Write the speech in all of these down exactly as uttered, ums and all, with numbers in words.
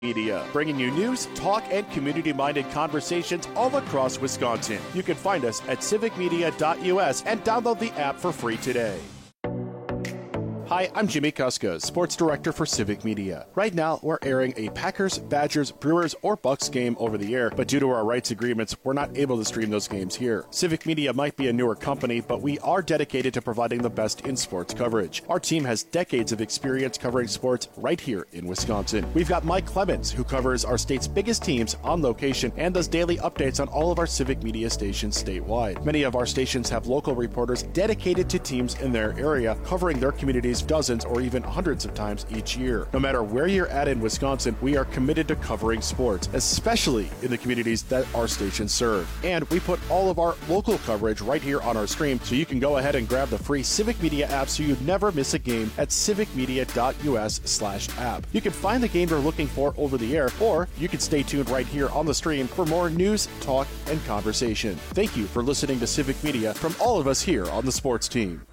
Media, bringing you news, talk, and community-minded conversations all across Wisconsin. You can find us at civic media dot U S and download the app for free today. Hi, I'm Jimmy Kuska, Sports Director for Civic Media. Right now, we're airing a Packers, Badgers, Brewers, or Bucks game over the air, but due to our rights agreements, we're not able to stream those games here. Civic Media might be a newer company, but we are dedicated to providing the best in sports coverage. Our team has decades of experience covering sports right here in Wisconsin. We've got Mike Clemens, who covers our state's biggest teams on location and does daily updates on all of our Civic Media stations statewide. Many of our stations have local reporters dedicated to teams in their area, covering their communities dozens or even hundreds of times each year. No matter where you're at in Wisconsin, we are committed to covering sports, especially in the communities that our stations serve. And we put all of our local coverage right here on our stream, so you can go ahead and grab the free Civic Media app so you never miss a game at civic media dot U S slash app. You can find the game you're looking for over the air, or you can stay tuned right here on the stream for more news, talk, and conversation. Thank you for listening to Civic Media from all of us here on the sports team.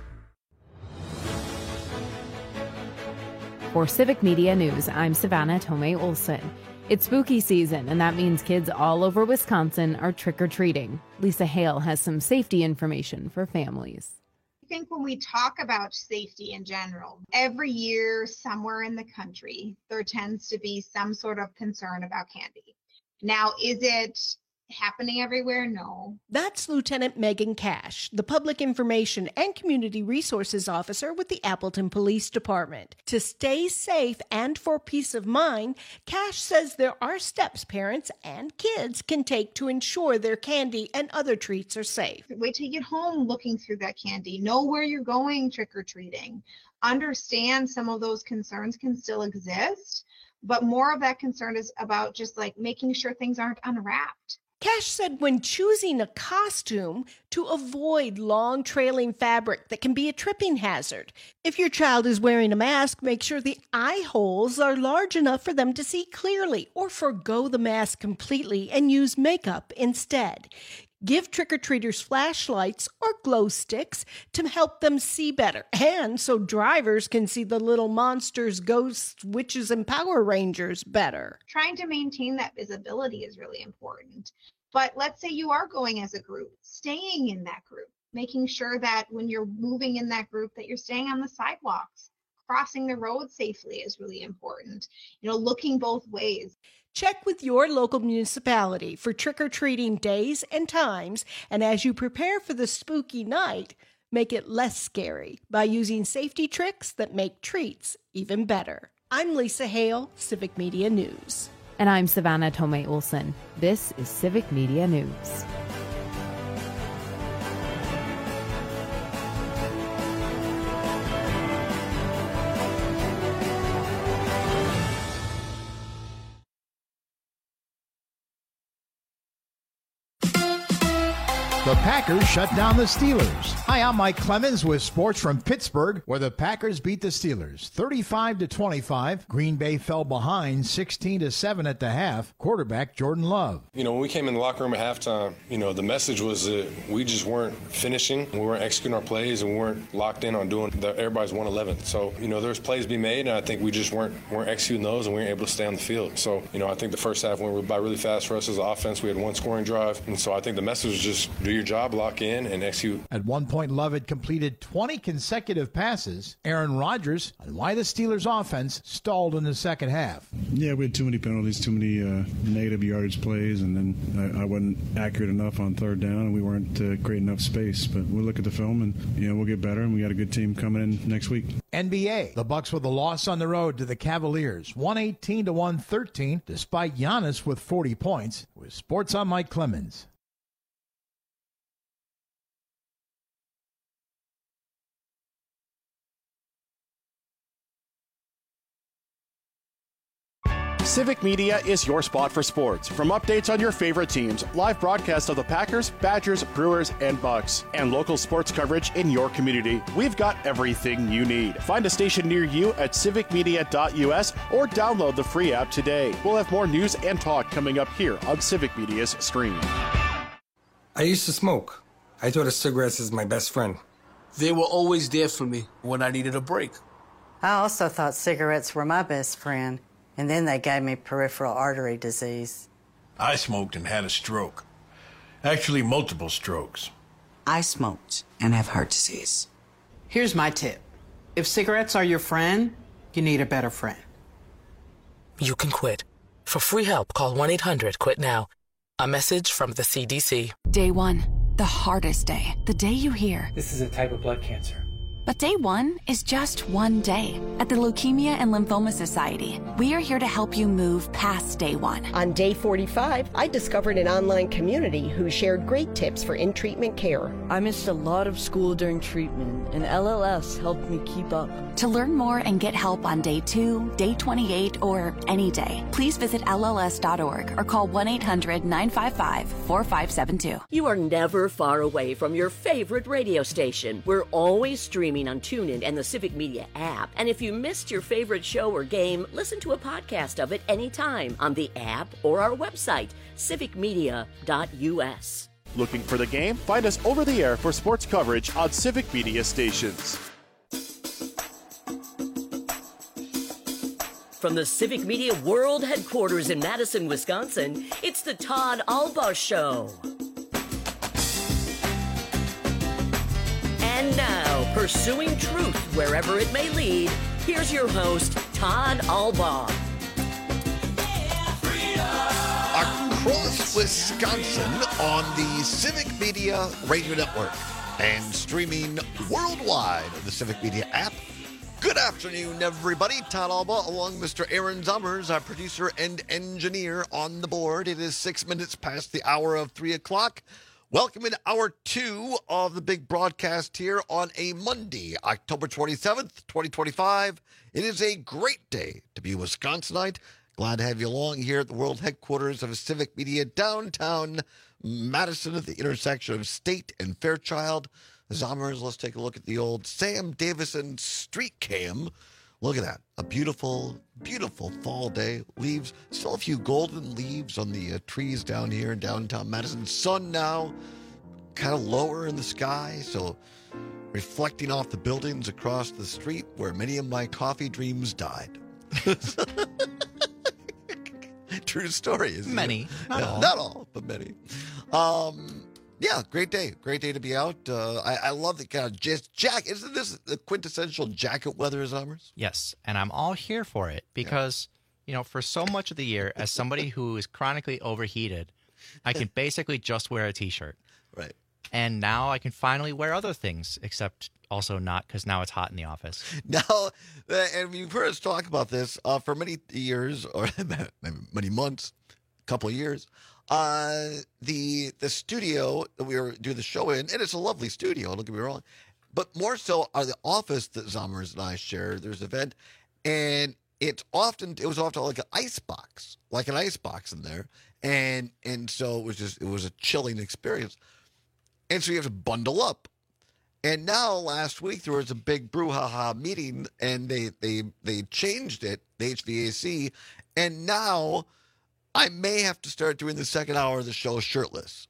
For Civic Media News, I'm Savannah Tomei Olson. It's spooky season, and that means kids all over Wisconsin are trick-or-treating. Lisa Hale has some safety information for families. I think when we talk about safety in general, every year somewhere in the country, there tends to be some sort of concern about candy. Now, is it happening everywhere? No. That's Lieutenant Megan Cash, the Public Information and Community Resources Officer with the Appleton Police Department. To stay safe and for peace of mind, Cash says there are steps parents and kids can take to ensure their candy and other treats are safe. Wait till you get home looking through that candy. Know where you're going trick-or-treating. Understand some of those concerns can still exist, but more of that concern is about just like making sure things aren't unwrapped. Cash said when choosing a costume, to avoid long trailing fabric that can be a tripping hazard. If your child is wearing a mask, make sure the eye holes are large enough for them to see clearly, or forgo the mask completely and use makeup instead. Give trick-or-treaters flashlights or glow sticks to help them see better, and so drivers can see the little monsters, ghosts, witches, and Power Rangers better. Trying to maintain that visibility is really important. But let's say you are going as a group, staying in that group, making sure that when you're moving in that group that you're staying on the sidewalks. Crossing the road safely is really important. You know, looking both ways. Check with your local municipality for trick-or-treating days and times, and as you prepare for the spooky night, make it less scary by using safety tricks that make treats even better. I'm Lisa Hale, Civic Media News. And I'm Savannah Tomei Olson. This is Civic Media News. The Packers shut down the Steelers. Hi, I'm Mike Clemens with sports from Pittsburgh, where the Packers beat the Steelers thirty-five to twenty-five. Green Bay fell behind sixteen to seven at the half. Quarterback Jordan Love. You know, when we came in the locker room at halftime, you know, the message was that we just weren't finishing. We weren't executing our plays, and we weren't locked in on doing the, everybody's one eleven. So, you know, there's plays to be made, and I think we just weren't weren't executing those, and we weren't able to stay on the field. So, you know, I think the first half went by really fast for us as an offense. We had one scoring drive, and so I think the message was just do your job, lock in, and execute. At one point, Love had completed twenty consecutive passes. Aaron Rodgers on why the Steelers' offense stalled in the second half. Yeah, we had too many penalties, too many uh, negative yardage plays, and then I, I wasn't accurate enough on third down, and we weren't uh, creating enough space. But we'll look at the film, and you know we'll get better, and we got a good team coming in next week. N B A, the Bucks with a loss on the road to the Cavaliers, one eighteen to one thirteen, despite Giannis with forty points. With Sports, I'm Mike Clemens. Civic Media is your spot for sports. From updates on your favorite teams, live broadcasts of the Packers, Badgers, Brewers, and Bucks, and local sports coverage in your community, we've got everything you need. Find a station near you at civic media dot U S or download the free app today. We'll have more news and talk coming up here on Civic Media's stream. I used to smoke. I thought of cigarettes as my best friend. They were always there for me when I needed a break. I also thought cigarettes were my best friend. And then they gave me peripheral artery disease. I smoked and had a stroke. Actually, multiple strokes. I smoked and have heart disease. Here's my tip. If cigarettes are your friend, you need a better friend. You can quit. For free help, call one eight hundred quit now. A message from the C D C. Day one, the hardest day. The day you hear, this is a type of blood cancer. But day one is just one day. At the Leukemia and Lymphoma Society, we are here to help you move past day one. On day forty-five, I discovered an online community who shared great tips for in-treatment care. I missed a lot of school during treatment, and L L S helped me keep up. To learn more and get help on day two, day twenty-eight, or any day, please visit L L S dot org or call one eight hundred nine five five four five seven two. You are never far away from your favorite radio station. We're always streaming on TuneIn and the Civic Media app. And if you missed your favorite show or game, listen to a podcast of it anytime on the app or our website, civic media dot u s. Looking for the game? Find us over the air for sports coverage on Civic Media stations. From the Civic Media World Headquarters in Madison, Wisconsin, it's the Todd Alba Show. And now, pursuing truth wherever it may lead, here's your host, Todd Alba. Across Wisconsin on the Civic Media Radio Network and streaming worldwide on the Civic Media app. Good afternoon, everybody. Todd Alba along Mister Aaron Zummers, our producer and engineer on the board. It is six minutes past the hour of three o'clock. Welcome in hour two of the big broadcast here on a Monday, October twenty-seventh, twenty twenty-five. It is a great day to be a Wisconsinite. Glad to have you along here at the world headquarters of Civic Media, downtown Madison at the intersection of State and Fairchild. Zommers, let's take a look at the old Sam Davison street cam. Look at that. A beautiful, beautiful fall day. Leaves, still a few golden leaves on the uh, trees down here in downtown Madison. Sun now kind of lower in the sky, so reflecting off the buildings across the street where many of my coffee dreams died. True story. Isn't many. It? Not yeah, all. Not all, but many. Um... Yeah, great day. Great day to be out. Uh, I, I love the kind of just jacket. Isn't this the quintessential jacket weather, Zommers? Yes, and I'm all here for it because, yeah. you know, for so much of the year, as somebody who is chronically overheated, I can basically just wear a T-shirt. Right. And now I can finally wear other things, except also not because now it's hot in the office. Now, and you've heard us talk about this uh, for many years or many months, a couple of years. Uh, the the studio that we were doing the show in, and it's a lovely studio, don't get me wrong, but more so are the office that Zommers and I share. There's an event, and it's often it was often like an ice box, like an ice box in there, and and so it was just it was a chilling experience, and so you have to bundle up. And now last week there was a big brouhaha meeting, and they they they changed it, the H V A C, and now I may have to start doing the second hour of the show shirtless.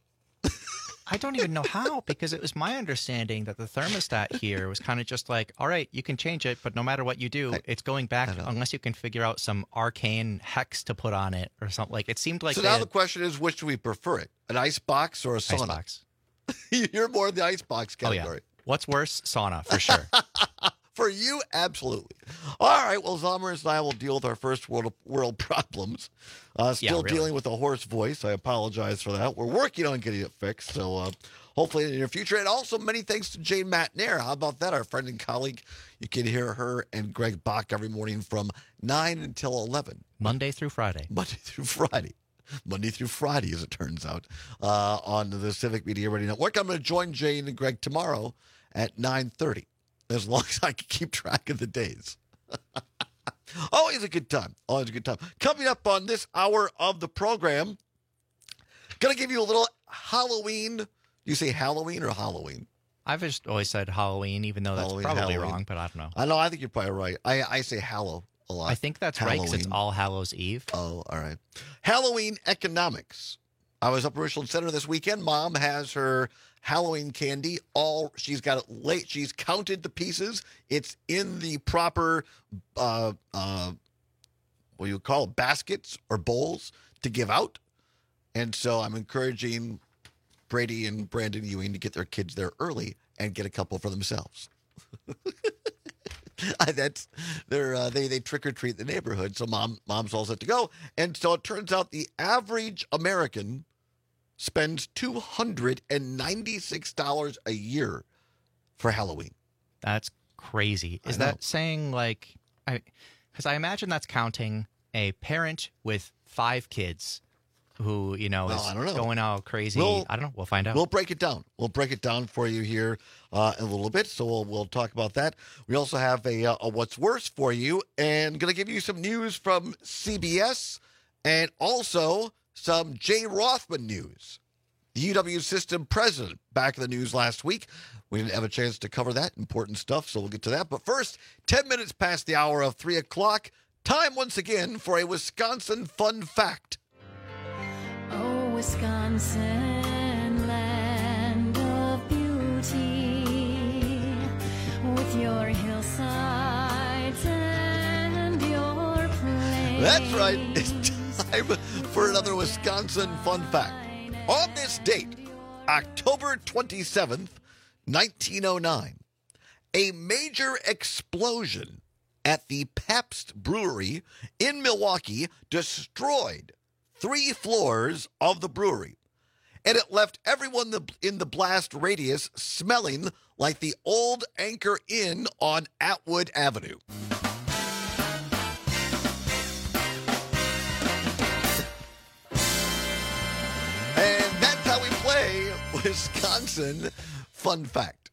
I don't even know how, because it was my understanding that the thermostat here was kind of just like, all right, you can change it, but no matter what you do, I, it's going back unless you can figure out some arcane hex to put on it or something. Like it seemed like. So now had, the question is, which do we prefer it? An ice box or a sauna? Ice box. You're more in the ice box category. Oh, yeah. What's worse? Sauna, for sure. For you, absolutely. All right, well, Zommers and I will deal with our first world world problems. Uh, still yeah, really. dealing with a hoarse voice. I apologize for that. We're working on getting it fixed, so uh, hopefully in the near future. And also many thanks to Jane Matnair. How about that? Our friend and colleague. You can hear her and Greg Bach every morning from nine until eleven. Monday through Friday. Monday through Friday. Monday through Friday, as it turns out, uh, on the Civic Media Radio Network. I'm going to join Jane and Greg tomorrow at nine thirty. As long as I can keep track of the days. Always a good time. Always a good time. Coming up on this hour of the program, going to give you a little Halloween. Do you say Halloween or Halloween? I've just always said Halloween, even though that's Halloween, probably Halloween. wrong, but I don't know. I know. I think you're probably right. I, I say Hallow a lot. I think that's Halloween. Right because it's All Hallows Eve. Oh, all right. Halloween economics. I was up at Richland Center this weekend. Mom has her Halloween candy. All she's got it late. She's counted the pieces. It's in the proper uh, uh, what you call it, baskets or bowls to give out. And so I'm encouraging Brady and Brandon Ewing to get their kids there early and get a couple for themselves. That's they're uh, they they trick or treat the neighborhood. So mom mom's all set to go. And so it turns out the average American spends two hundred ninety-six dollars a year for Halloween. That's crazy. Is that saying like, I, because I imagine that's counting a parent with five kids who, you know, Well, is I don't know. going all crazy. We'll- I don't know. We'll find out. We'll break it down. We'll break it down for you here uh, in a little bit. So we'll we'll talk about that. We also have a, uh, a what's worse for you, and going to give you some news from C B S and also some Jay Rothman news. The U W system president back in the news last week. We didn't have a chance to cover that important stuff, so we'll get to that. But first, ten minutes past the hour of three o'clock. Time once again for a Wisconsin fun fact. Oh, Wisconsin, land of beauty, with your hillsides and your plains. That's right. It's time for another Wisconsin fun fact. On this date, October twenty-seventh, nineteen oh nine, a major explosion at the Pabst Brewery in Milwaukee destroyed three floors of the brewery, and it left everyone in the blast radius smelling like the old Anchor Inn on Atwood Avenue. And that's how we play Wisconsin Fun Fact.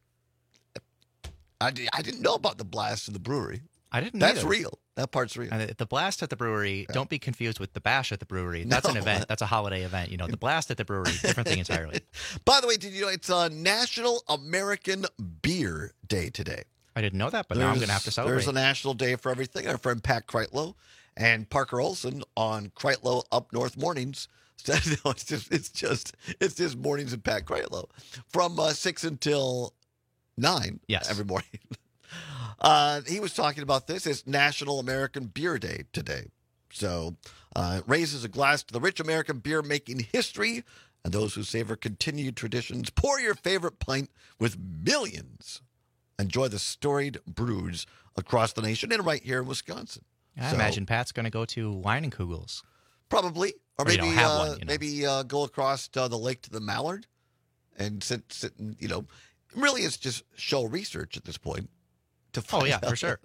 I, di- I didn't know about the blast in the brewery. I didn't That's either. real. That part's real. And the blast at the brewery, don't be confused with the bash at the brewery. That's an No. event. That's a holiday event. You know, the blast at the brewery, different thing entirely. By the way, did you know it's uh, National American Beer Day today? I didn't know that, but now I'm going to have to celebrate. There's a national day for everything. Our friend Pat Kreitlow and Parker Olson on Kreitlow Up North Mornings. No, it's just, it's just, it's just mornings and Pat Kreitlow from uh, six until nine. Yes. Every morning. Uh, he was talking about this. It's National American Beer Day today. So uh, it raises a glass to the rich American beer making history and those who savor continued traditions. Pour your favorite pint with millions. Enjoy the storied brews across the nation and right here in Wisconsin. I So, imagine Pat's going to go to Weinenkugel's. Probably. Or Or you maybe don't have uh, one, you know. maybe uh, go across uh, the lake to the Mallard and sit, sit and, you know, really it's just show research at this point. To Oh, find yeah, for out. sure.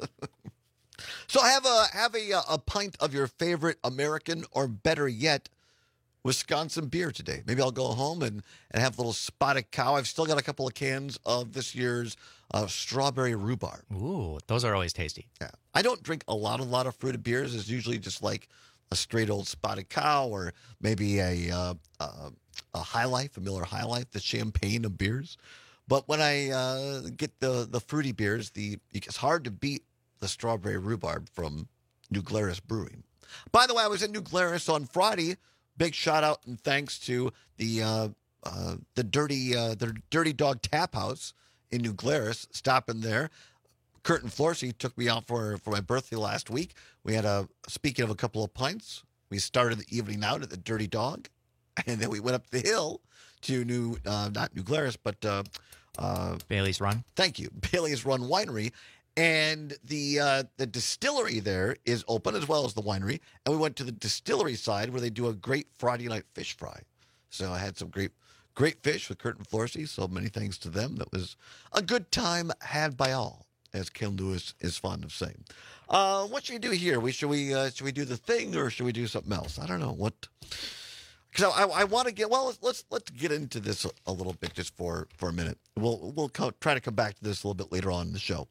So have a have a a pint of your favorite American or better yet, Wisconsin beer today. Maybe I'll go home and, and have a little Spotted Cow. I've still got a couple of cans of this year's uh, strawberry rhubarb. Ooh, those are always tasty. Yeah, I don't drink a lot, a lot of fruited beers. It's usually just like a straight old Spotted Cow or maybe a uh, uh, a High Life, a Miller High Life, the champagne of beers. But when I uh, get the the fruity beers, the it's hard to beat the strawberry rhubarb from New Glarus Brewing. By the way, I was in New Glarus on Friday. Big shout out and thanks to the uh, uh, the dirty uh, the Dirty Dog Tap House in New Glarus. Stopping there. Curtin Florsey took me out for for my birthday last week. We had a speaking of a couple of pints. We started the evening out at the Dirty Dog, and then we went up the hill to New uh, not New Glarus, but uh, uh, Bailey's Run. Thank you, Bailey's Run Winery, and the uh, the distillery there is open as well as the winery. And we went to the distillery side where they do a great Friday night fish fry. So I had some great great fish with Curtin Florsey. So many thanks to them. That was a good time had by all, as Ken Lewis is fond of saying. Uh, what should we do here? We should we uh, should we do the thing or should we do something else? I don't know what. Because I, I want to get well. Let's, let's let's get into this a, a little bit just for, for a minute. We'll we'll co- try to come back to this a little bit later on in the show.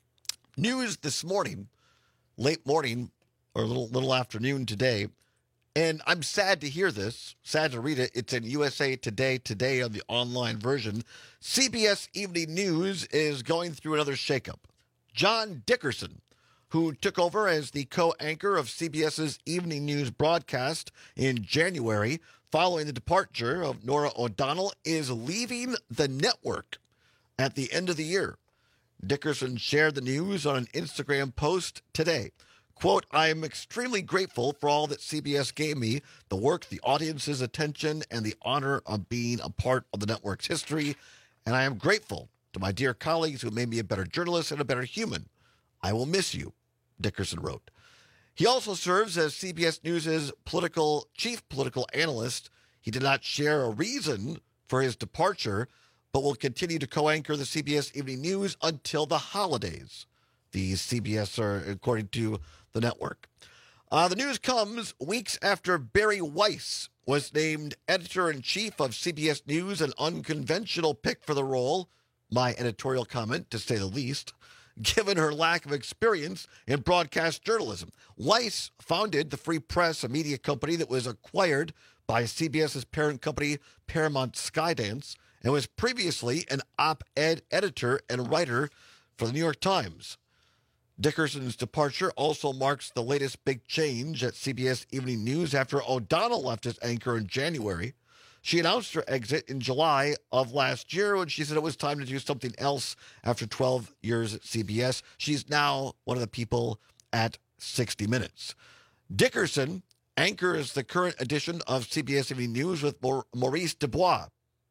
News this morning, late morning or a little little afternoon today, and I'm sad to hear this. Sad to read it. It's in U S A Today today on the online version. C B S Evening News is going through another shakeup. John Dickerson, who took over as the co-anchor of CBS's Evening News broadcast in January following the departure of Nora O'Donnell, is leaving the network at the end of the year. Dickerson shared the news on an Instagram post today. Quote, I am extremely grateful for all that C B S gave me, the work, the audience's attention, and the honor of being a part of the network's history. And I am grateful to my dear colleagues who made me a better journalist and a better human. I will miss you, Dickerson wrote. He also serves as C B S News' political chief political analyst. He did not share a reason for his departure, but will continue to co-anchor the C B S Evening News until the holidays. The C B S are, according to the network. Uh, the news comes weeks after Barry Weiss was named editor-in-chief of C B S News, an unconventional pick for the role. My editorial comment, to say the least, given her lack of experience in broadcast journalism. Weiss founded the Free Press, a media company that was acquired by CBS's parent company, Paramount Skydance, and was previously an op-ed editor and writer for the New York Times. Dickerson's departure also marks the latest big change at C B S Evening News after O'Donnell left as anchor in January. She announced her exit in July of last year when she said it was time to do something else after twelve years at C B S. She's now one of the people at sixty minutes. Dickerson anchors the current edition of C B S Evening News with Maurice Dubois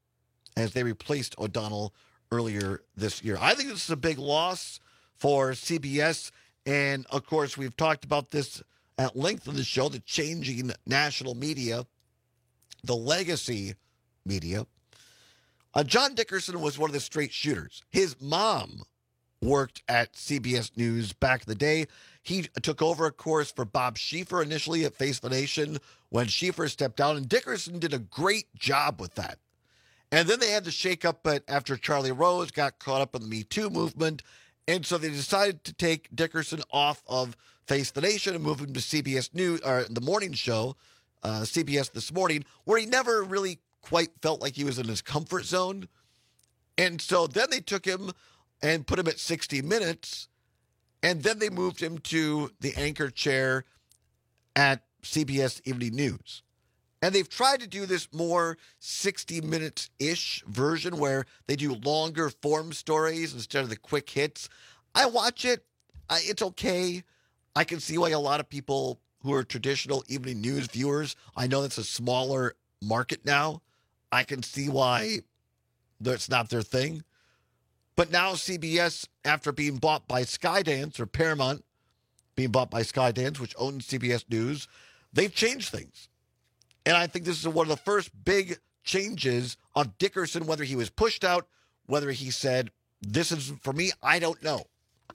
as they replaced O'Donnell earlier this year. I think this is a big loss for C B S, and of course we've talked about this at length in the show, the changing national media, the legacy media. Uh, John Dickerson was one of the straight shooters. His mom worked at C B S News back in the day. He took over, of course, for Bob Schieffer initially at Face the Nation when Schieffer stepped down, and Dickerson did a great job with that. And then they had to shake up after Charlie Rose got caught up in the Me Too movement, and so they decided to take Dickerson off of Face the Nation and move him to C B S News, or the morning show, uh, C B S This Morning, where he never really quite felt like he was in his comfort zone. And so then they took him and put him at sixty minutes, and then they moved him to the anchor chair at C B S Evening News. And they've tried to do this more sixty minutes-ish version where they do longer form stories instead of the quick hits. I watch it. I, it's okay. I can see why a lot of people who are traditional evening news viewers, I know that's a smaller market now. I can see why that's not their thing. But now C B S, after being bought by Skydance, or Paramount being bought by Skydance, which owns C B S News, they've changed things. And I think this is one of the first big changes of Dickerson, whether he was pushed out, whether he said, this is for me, I don't know.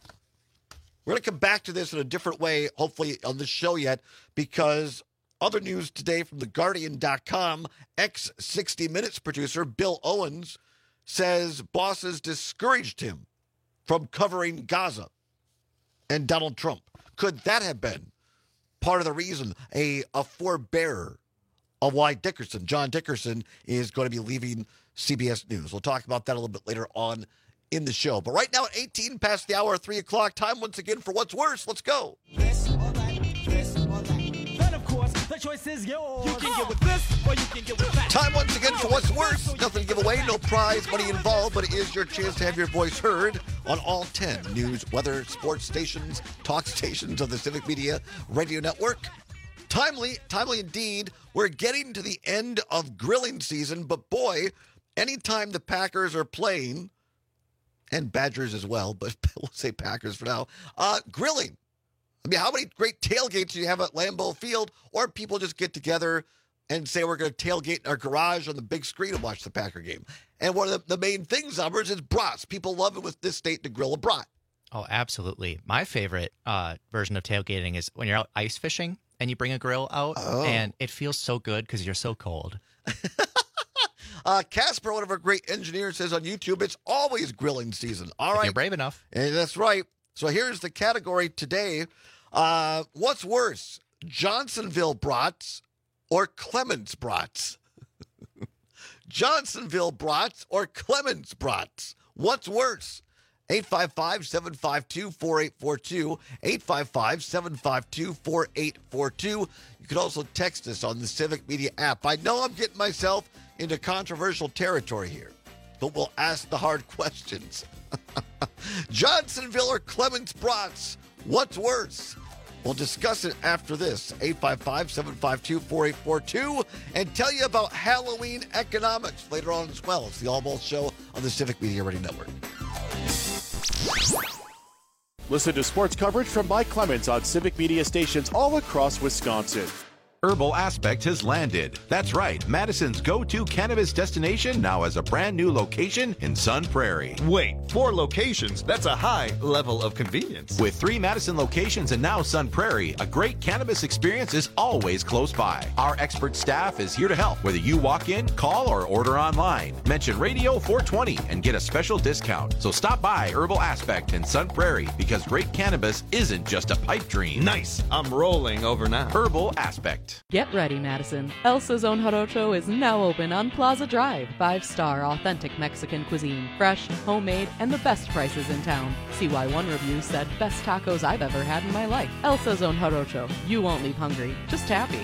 We're going to come back to this in a different way, hopefully on this show yet, because other news today from the Guardian dot com, ex-sixty minutes producer Bill Owens says bosses discouraged him from covering Gaza and Donald Trump. Could that have been part of the reason, a, a forebearer of why Dickerson, John Dickerson, is going to be leaving C B S News? We'll talk about that a little bit later on in the show. But right now at eighteen past the hour, three o'clock, time once again for What's Worse. Let's go. This or that, this or that. Then, of course, the choice is yours. You can get with this or you can get with that. Time once again for What's Worse. Nothing to give away, no prize money involved, but it is your chance to have your voice heard on all ten news, weather, sports stations, talk stations of the Civic Media Radio Network. Timely, timely indeed. We're getting to the end of grilling season, but boy, anytime the Packers are playing, and Badgers as well, but we'll say Packers for now, uh, grilling. I mean, how many great tailgates do you have at Lambeau Field? Or people just get together and say we're going to tailgate in our garage on the big screen and watch the Packer game. And one of the, the main things, Umbers, is brats. People love it with this state to grill a brat. Oh, absolutely. My favorite uh, version of tailgating is when you're out ice fishing and you bring a grill out, oh. and it feels so good because you're so cold. uh, Casper, one of our great engineers, says on YouTube, it's always grilling season. All if right. You're brave enough. And that's right. So here's the category today. Uh, what's worse, Johnsonville brats or Clemens brats? Johnsonville brats or Clemens brats? What's worse? eight five five, seven five two, four eight four two, eight five five, seven five two, four eight four two. You can also text us on the Civic Media app. I know I'm getting myself into controversial territory here, but we'll ask the hard questions. Johnsonville or Clemens brats? What's worse? We'll discuss it after this, eight five five, seven five two, four eight four two, and tell you about Halloween economics later on as well. It's the All Balls Show on the Civic Media Radio Network. Listen to sports coverage from Mike Clemens on Civic Media stations all across Wisconsin. Herbal Aspect has landed. That's right. Madison's go-to cannabis destination now has a brand new location in Sun Prairie. Wait, four locations? That's a high level of convenience. With three Madison locations and now Sun Prairie, a great cannabis experience is always close by. Our expert staff is here to help, whether you walk in, call, or order online. Mention Radio four twenty and get a special discount. So stop by Herbal Aspect in Sun Prairie, because great cannabis isn't just a pipe dream. Nice. I'm rolling over now. Herbal Aspect. Get ready, Madison. El Sazon Jarocho is now open on Plaza Drive. Five-star authentic Mexican cuisine. Fresh, homemade, and the best prices in town. C Y one review said, best tacos I've ever had in my life. El Sazon Jarocho. You won't leave hungry, just happy.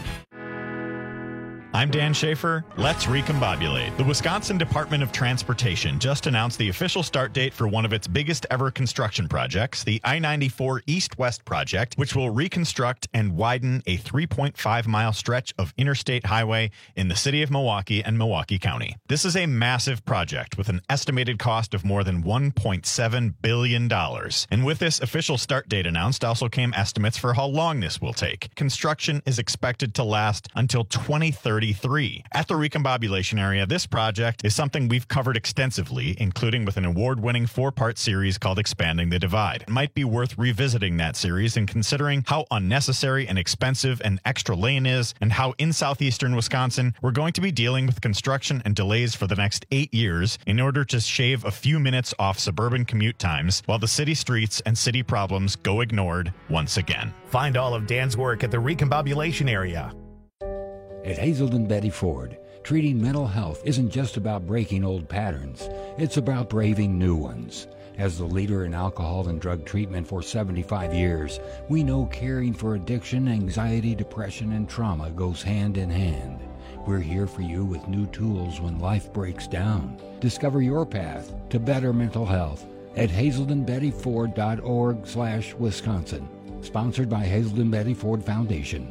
I'm Dan Schaefer. Let's recombobulate. The Wisconsin Department of Transportation just announced the official start date for one of its biggest ever construction projects, the I ninety-four East-West project, which will reconstruct and widen a three point five mile stretch of interstate highway in the city of Milwaukee and Milwaukee County. This is a massive project with an estimated cost of more than one point seven billion dollars. And with this official start date announced also came estimates for how long this will take. Construction is expected to last until twenty thirty-three. At the recombobulation area, this project is something we've covered extensively, including with an award-winning four-part series called Expanding the Divide. It might be worth revisiting that series and considering how unnecessary and expensive an extra lane is, and how in southeastern Wisconsin we're going to be dealing with construction and delays for the next eight years in order to shave a few minutes off suburban commute times while the city streets and city problems go ignored once again. Find all of Dan's work at the recombobulation area. At Hazelden Betty Ford, treating mental health isn't just about breaking old patterns, it's about braving new ones. As the leader in alcohol and drug treatment for seventy-five years, we know caring for addiction, anxiety, depression, and trauma goes hand in hand. We're here for you with new tools when life breaks down. Discover your path to better mental health at hazelden betty ford dot org slash Wisconsin. Sponsored by Hazelden Betty Ford Foundation.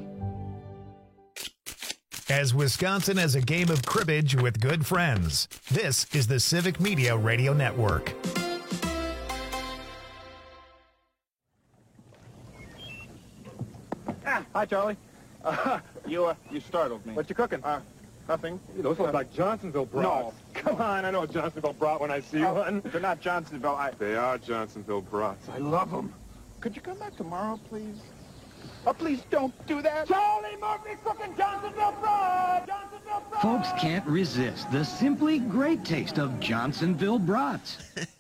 As Wisconsin has a game of cribbage with good friends, this is the Civic Media Radio Network. Ah, hi, Charlie. Uh, you uh, you startled me. What you cooking? Uh, nothing. Those look like Johnsonville brats. No, come on. I know a Johnsonville brat when I see uh, one. They're not Johnsonville. I... They are Johnsonville brats. I love them. Could you come back tomorrow, please? Oh, please don't do that. Charlie Murphy's cooking Johnsonville brats. Johnsonville brats. Folks can't resist the simply great taste of Johnsonville brats.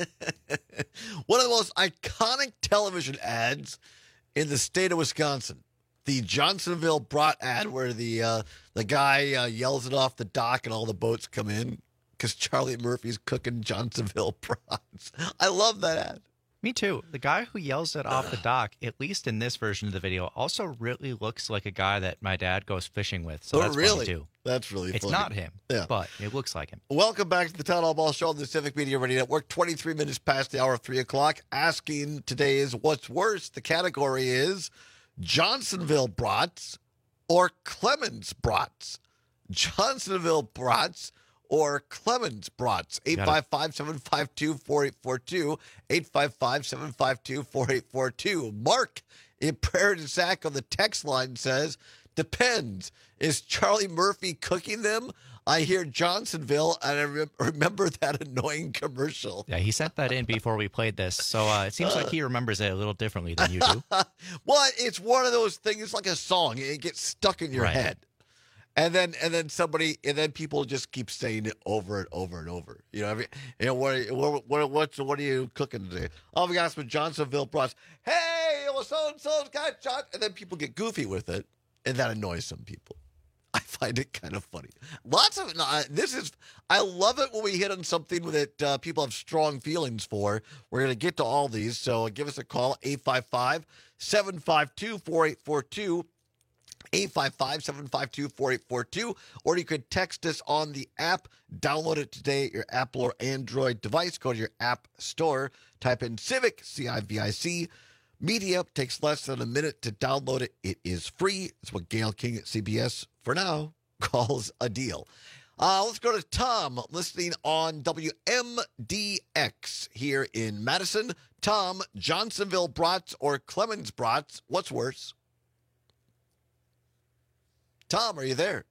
One of the most iconic television ads in the state of Wisconsin. The Johnsonville brat ad where the uh, the guy uh, yells it off the dock and all the boats come in because Charlie Murphy's cooking Johnsonville brats. I love that ad. Me too. The guy who yells it off the dock, at least in this version of the video, also really looks like a guy that my dad goes fishing with. So oh, that's really? funny too. That's really it's funny. It's not him, yeah. but it looks like him. Welcome back to the Town Hall Ball Show on the Civic Media Radio Network. twenty-three minutes past the hour of three o'clock. Asking today is what's worse? The category is Johnsonville brats or Clemens brats. Johnsonville brats or Clemens brats. eight five five, seven five two, four eight four two. eight five five, seven five two, four eight four two. Mark in Prairie du Sac on the text line says, depends. Is Charlie Murphy cooking them? I hear Johnsonville, and I re- remember that annoying commercial. Yeah, he sent that in before we played this, so uh, it seems like he remembers it a little differently than you do. Well, it's one of those things. It's like a song. It gets stuck in your right. head. And then, and then somebody, and then people just keep saying it over and over and over. You know, I mean, you know, what, what, what, what, what are you cooking today? Oh, we got some Johnsonville brats. Hey, it was so and so's got John, and then people get goofy with it, and that annoys some people. I find it kind of funny. Lots of no, this is. I love it when we hit on something that uh, people have strong feelings for. We're going to get to all these, so give us a call eight five five, seven five two, four eight four two. eight five five, seven five two, four eight four two, or you could text us on the app. Download it today at your Apple or Android device. Go to your app store, type in Civic, C I V I C, Media takes less than a minute to download it. It is free. It's what Gail King at C B S, for now, calls a deal. Uh, let's go to Tom, listening on W M D X here in Madison. Tom, Johnsonville brats or Clemens brats, what's worse? Tom, are you there?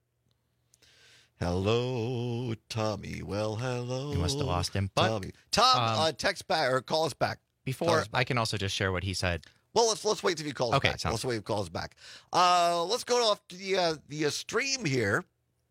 Hello, Tommy. Well, hello. You must have lost him. But, Tommy. Tom, um, uh, text back or call us back. Before, us back. I can also just share what he said. Well, let's let's wait till he calls Okay, back. sounds Let's wait till he calls back. Uh, let's go off to the uh, the uh, stream here.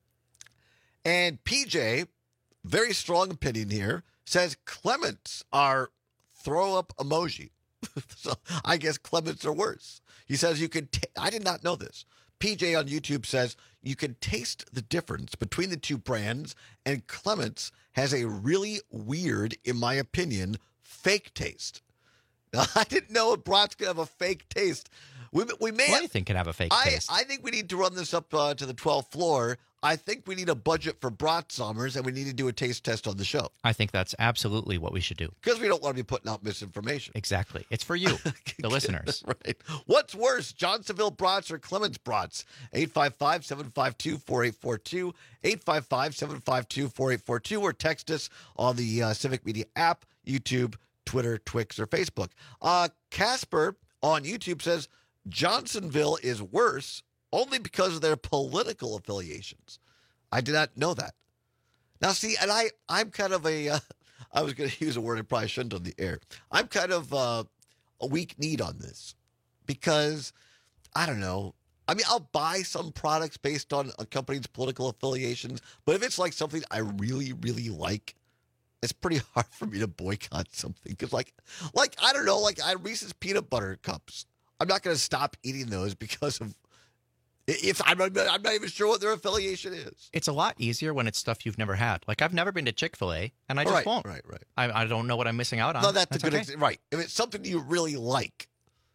And P J, very strong opinion here, says Clements are throw up emoji. So I guess Clements are worse. He says you could. T- I did not know this. P J on YouTube says you can taste the difference between the two brands, and Clements has a really weird, in my opinion, fake taste. Now, I didn't know brats could have a fake taste. We, we may. What have, do you think can have a fake I, taste? I think we need to run this up uh, to the twelfth floor. I think we need a budget for brat summers, and we need to do a taste test on the show. I think that's absolutely what we should do. Because we don't want to be putting out misinformation. Exactly. It's for you, the listeners. Right. What's worse, Johnsonville brats or Clemens brats? eight five five, seven five two, four eight four two, eight five five, seven five two, four eight four two, or text us on the uh, Civic Media app, YouTube, Twitter, Twix, or Facebook. Uh, Casper on YouTube says Johnsonville is worse only because of their political affiliations. I did not know that. Now, see, and I, I'm kind of a, uh, I was going to use a word I probably shouldn't on the air. I'm kind of uh, a weak need on this because, I don't know, I mean, I'll buy some products based on a company's political affiliations, but if it's like something I really, really like, it's pretty hard for me to boycott something. Because, like, like I don't know, like I Reese's peanut butter cups. I'm not going to stop eating those because of, if I'm, I'm not even sure what their affiliation is. It's a lot easier when it's stuff you've never had. Like, I've never been to Chick-fil-A, and I just right, won't. Right, right. I, I don't know what I'm missing out on. No, that's, that's a good okay. ex- right. If it's something you really like.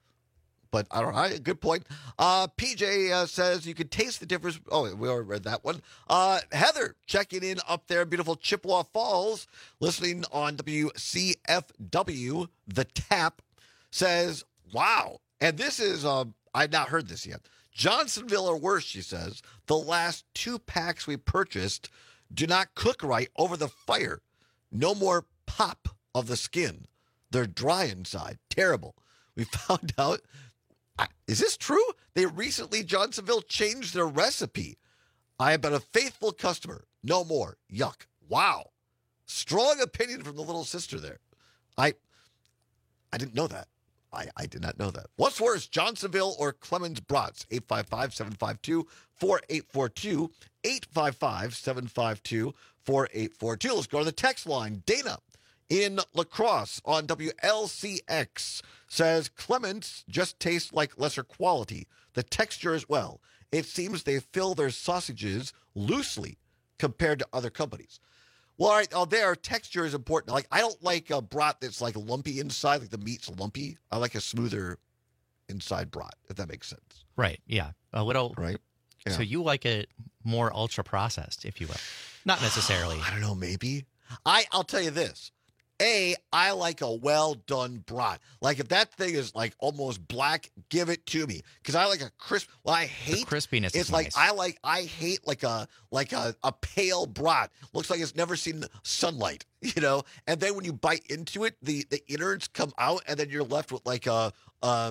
But I don't know. Good point. Uh, P J uh, says you can taste the difference. Oh, we already read that one. Uh, Heather checking in up there, beautiful Chippewa Falls, listening on W C F W, The Tap, says, wow. And this is, um, I've not heard this yet. Johnsonville or worse, she says. The last two packs we purchased do not cook right over the fire. No more pop of the skin. They're dry inside. Terrible. We found out. Is this true? They recently, Johnsonville, changed their recipe. I have been a faithful customer. No more. Yuck. Wow. Strong opinion from the little sister there. I I didn't know that. I, I did not know that. What's worse, Johnsonville or Clemens brats? eight five five, seven five two, four eight four two. eight five five, seven five two, four eight four two. Let's go to the text line. Dana in La Crosse on W L C X says Clements just tastes like lesser quality. The texture as well. It seems they fill their sausages loosely compared to other companies. Well, all right, oh, there, texture is important. Like, I don't like a brat that's like lumpy inside, like the meat's lumpy. I like a smoother inside brat, if that makes sense. Right, yeah. A little. Right. Yeah. So you like it more ultra processed, if you will. Not necessarily. I don't know, maybe. I, I'll tell you this. A, I like a well-done brat. Like, if that thing is, like, almost black, give it to me. Because I like a crisp... Well, I hate... The crispiness It's is like, nice. I like... I hate, like, a like a, a pale brat. Looks like it's never seen sunlight, you know? And then when you bite into it, the, the innards come out, and then you're left with, like, a... Uh,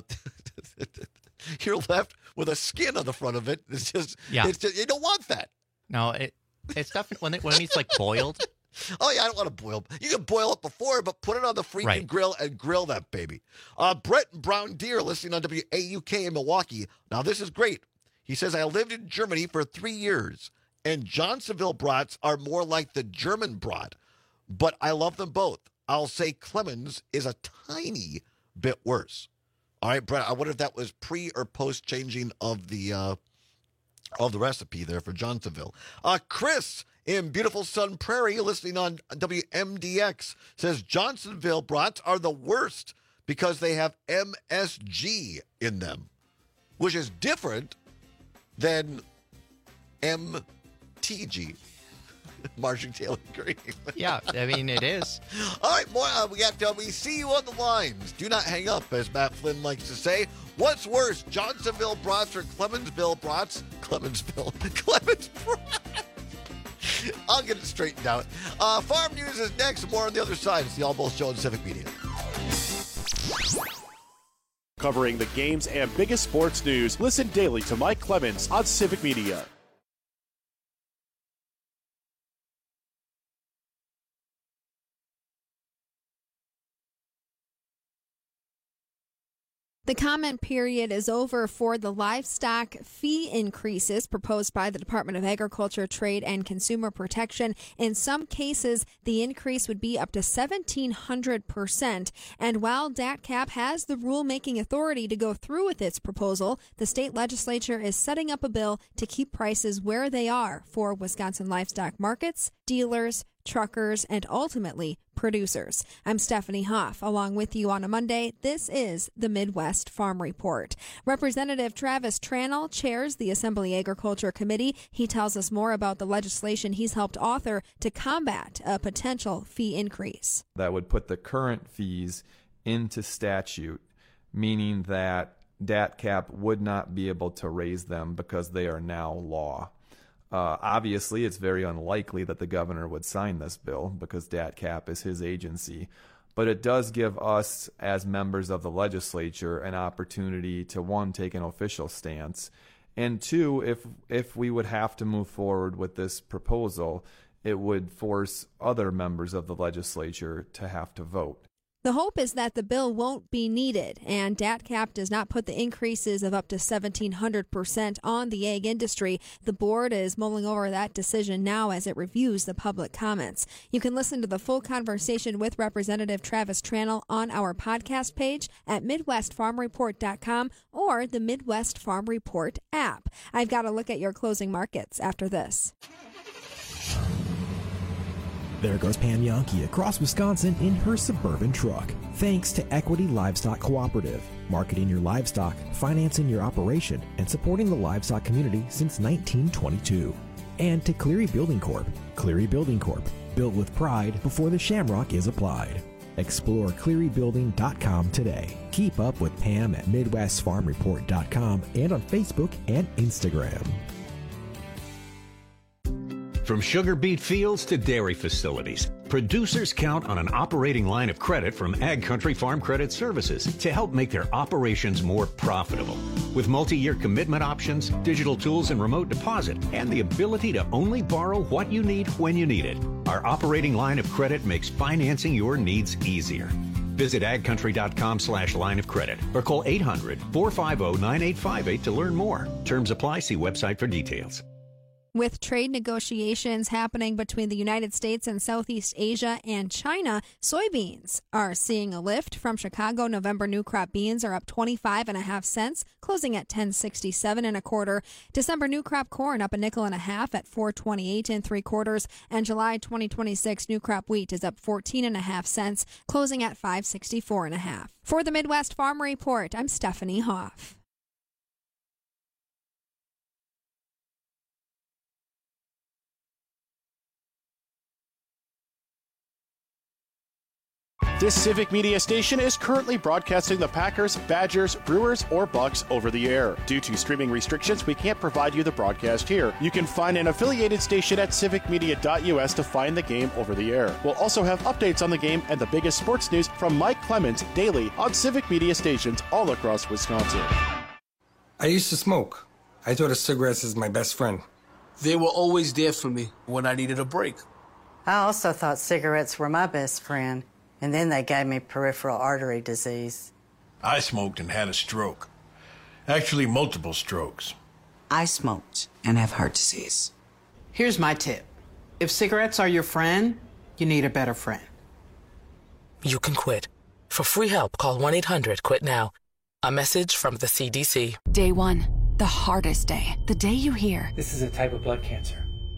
you're left with a skin on the front of it. It's just... Yeah. It's just, you don't want that. No, it it's definitely... When it, when it's, like, boiled... Oh, yeah, I don't want to boil. You can boil it before, but put it on the freaking Right. grill and grill that baby. Uh, Brett and Brown Deer listening on W A U K in Milwaukee. Now, this is great. He says, I lived in Germany for three years, and Johnsonville brats are more like the German brat, but I love them both. I'll say Clemens is a tiny bit worse. All right, Brett, I wonder if that was pre or post changing of the uh, of the recipe there for Johnsonville. Uh, Chris in beautiful Sun Prairie, listening on W M D X, says Johnsonville brats are the worst because they have M S G in them, which is different than M T G. Marching Taylor Green. Yeah, I mean, it is. All right, boy, uh, we got uh, we see you on the lines. Do not hang up, as Matt Flynn likes to say. What's worse, Johnsonville Brats or Clemensville Brats? Clemensville. Clemens Brats. I'll get it straightened out. Uh, Farm News is next. More on the other side. It's the All-Bull Show on Civic Media. Covering the games and biggest sports news, listen daily to Mike Clemens on Civic Media. The comment period is over for the livestock fee increases proposed by the Department of Agriculture, Trade, and Consumer Protection. In some cases, the increase would be up to seventeen hundred percent. And while D A T C A P has the rulemaking authority to go through with its proposal, the state legislature is setting up a bill to keep prices where they are for Wisconsin livestock markets, dealers, truckers, and ultimately producers. I'm Stephanie Hoff. Along with you on a Monday, this is the Midwest Farm Report. Representative Travis Tranel chairs the Assembly Agriculture Committee. He tells us more about the legislation he's helped author to combat a potential fee increase. That would put the current fees into statute, meaning that D A T C A P would not be able to raise them because they are now law. Uh, obviously, it's very unlikely that the governor would sign this bill because D A T C A P is his agency, but it does give us, as members of the legislature, an opportunity to, one, take an official stance, and two, if if we would have to move forward with this proposal, it would force other members of the legislature to have to vote. The hope is that the bill won't be needed, and D A T C A P does not put the increases of up to seventeen hundred percent on the egg industry. The board is mulling over that decision now as it reviews the public comments. You can listen to the full conversation with Representative Travis Tranel on our podcast page at midwest farm report dot com or the Midwest Farm Report app. I've got a look at your closing markets after this. There goes Pam Yankee across Wisconsin in her Suburban truck. Thanks to Equity Livestock Cooperative, marketing your livestock, financing your operation, and supporting the livestock community since nineteen twenty-two. And to Cleary Building Corp. Cleary Building Corp. Built with pride before the shamrock is applied. Explore cleary building dot com today. Keep up with Pam at midwest farm report dot com and on Facebook and Instagram. From sugar beet fields to dairy facilities, producers count on an operating line of credit from Ag Country Farm Credit Services to help make their operations more profitable. With multi-year commitment options, digital tools and remote deposit, and the ability to only borrow what you need when you need it, our operating line of credit makes financing your needs easier. Visit ag country dot com slash line of credit or call eight hundred, four five zero, nine eight five eight to learn more. Terms apply. See website for details. With trade negotiations happening between the United States and Southeast Asia and China, soybeans are seeing a lift. From Chicago, November new crop beans are up twenty-five and a half cents, closing at ten sixty-seven and a quarter. December new crop corn up a nickel and a half at four twenty-eight and three quarters. And July twenty twenty-six new crop wheat is up fourteen and a half cents, closing at five sixty-four and a half. For the Midwest Farm Report, I'm Stephanie Hoff. This Civic Media station is currently broadcasting the Packers, Badgers, Brewers, or Bucks over the air. Due to streaming restrictions, we can't provide you the broadcast here. You can find an affiliated station at civic media dot u s to find the game over the air. We'll also have updates on the game and the biggest sports news from Mike Clemens daily on Civic Media stations all across Wisconsin. I used to smoke. I thought of cigarettes as my best friend. They were always there for me when I needed a break. I also thought cigarettes were my best friend. And then they gave me peripheral artery disease. I smoked and had a stroke. Actually, multiple strokes. I smoked and have heart disease. Here's my tip. If cigarettes are your friend, you need a better friend. You can quit. For free help, call one eight hundred quit now. A message from the C D C. Day one, the hardest day. The day you hear, this is a type of blood cancer.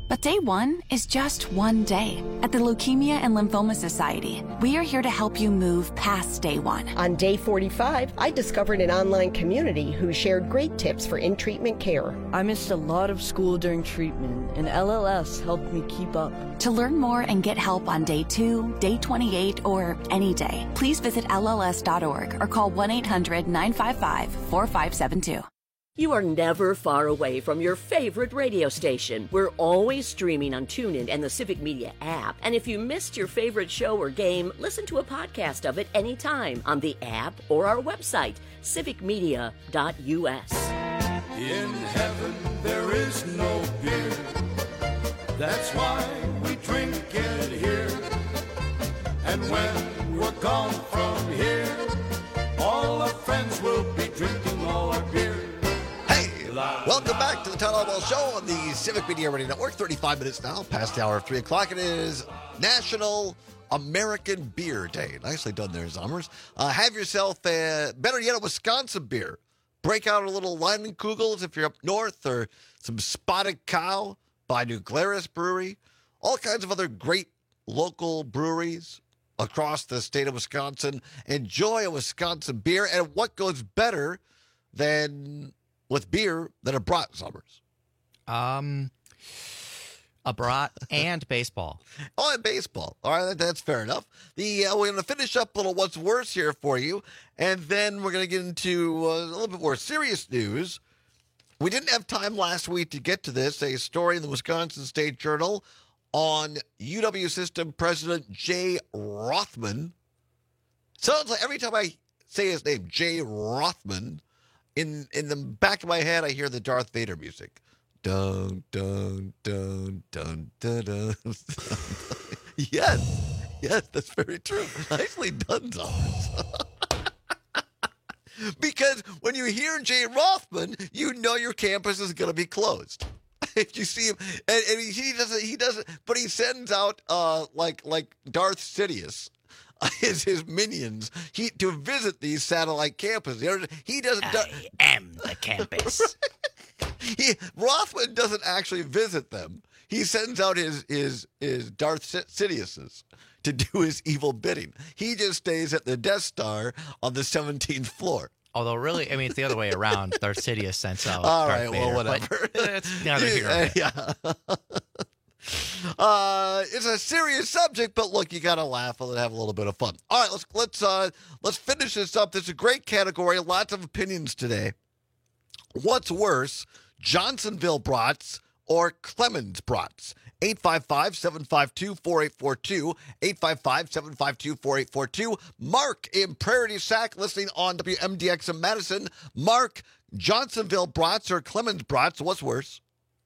But day one is just one day. At the Leukemia and Lymphoma Society, we are here to help you move past day one. On day forty-five, I discovered an online community who shared great tips for in-treatment care. I missed a lot of school during treatment, and L L S helped me keep up. To learn more and get help on day two, day twenty-eight, or any day, please visit L L S dot org or call one eight hundred nine five five four five seven two. You are never far away from your favorite radio station. We're always streaming on TuneIn and the Civic Media app. And if you missed your favorite show or game, listen to a podcast of it anytime on the app or our website, civic media dot U S. In heaven there is no beer. That's why we drink it here. And when we're gone from here, all our friends will be drinking all our beer. Welcome back to the Todd Albaugh Show on the Civic Media Radio Network. thirty-five minutes now, past the hour of three o'clock. It is National American Beer Day. Nicely done there, Zommers. Uh, have yourself, a, better yet, a Wisconsin beer. Break out a little Leinenkugels if you're up north, or some Spotted Cow by New Glarus Brewery. All kinds of other great local breweries across the state of Wisconsin. Enjoy a Wisconsin beer, and what goes better than with beer than a brat, Summers? Um, a brat and baseball. Oh, and baseball. All right, that's fair enough. The uh, we're going to finish up a little what's worse here for you, and then we're going to get into uh, a little bit more serious news. We didn't have time last week to get to this. A story in the Wisconsin State Journal on U W System President Jay Rothman. Sounds like every time I say his name, Jay Rothman, In in the back of my head, I hear the Darth Vader music. Dun, dun, dun, dun, dun, dun. Yes. Yes, that's very true. Nicely done, Thomas. Because when you hear Jay Rothman, you know your campus is going to be closed. If you see him, and, and he, he doesn't, he doesn't, but he sends out uh, like like Darth Sidious. His, his minions he to visit these satellite campuses. He doesn't. I am the campus. he, Rothman doesn't actually visit them. He sends out his his his Darth Sidiouses to do his evil bidding. He just stays at the Death Star on the seventeenth floor. Although, really, I mean, it's the other way around. Darth Sidious sends out All Darth right, Vader, well, whatever. It's neither here nor there. Yeah. Uh, it's a serious subject, but look, you gotta laugh and have a little bit of fun. All right, let's let's uh, let's finish this up. This is a great category, lots of opinions today. What's worse, Johnsonville brats or Clemens brats? eight five five, seven five two, four eight four two, eight five five, seven five two, four eight four two. Mark in Prairie du Sac listening on W M D X in Madison. Mark, Johnsonville brats or Clemens brats, what's worse?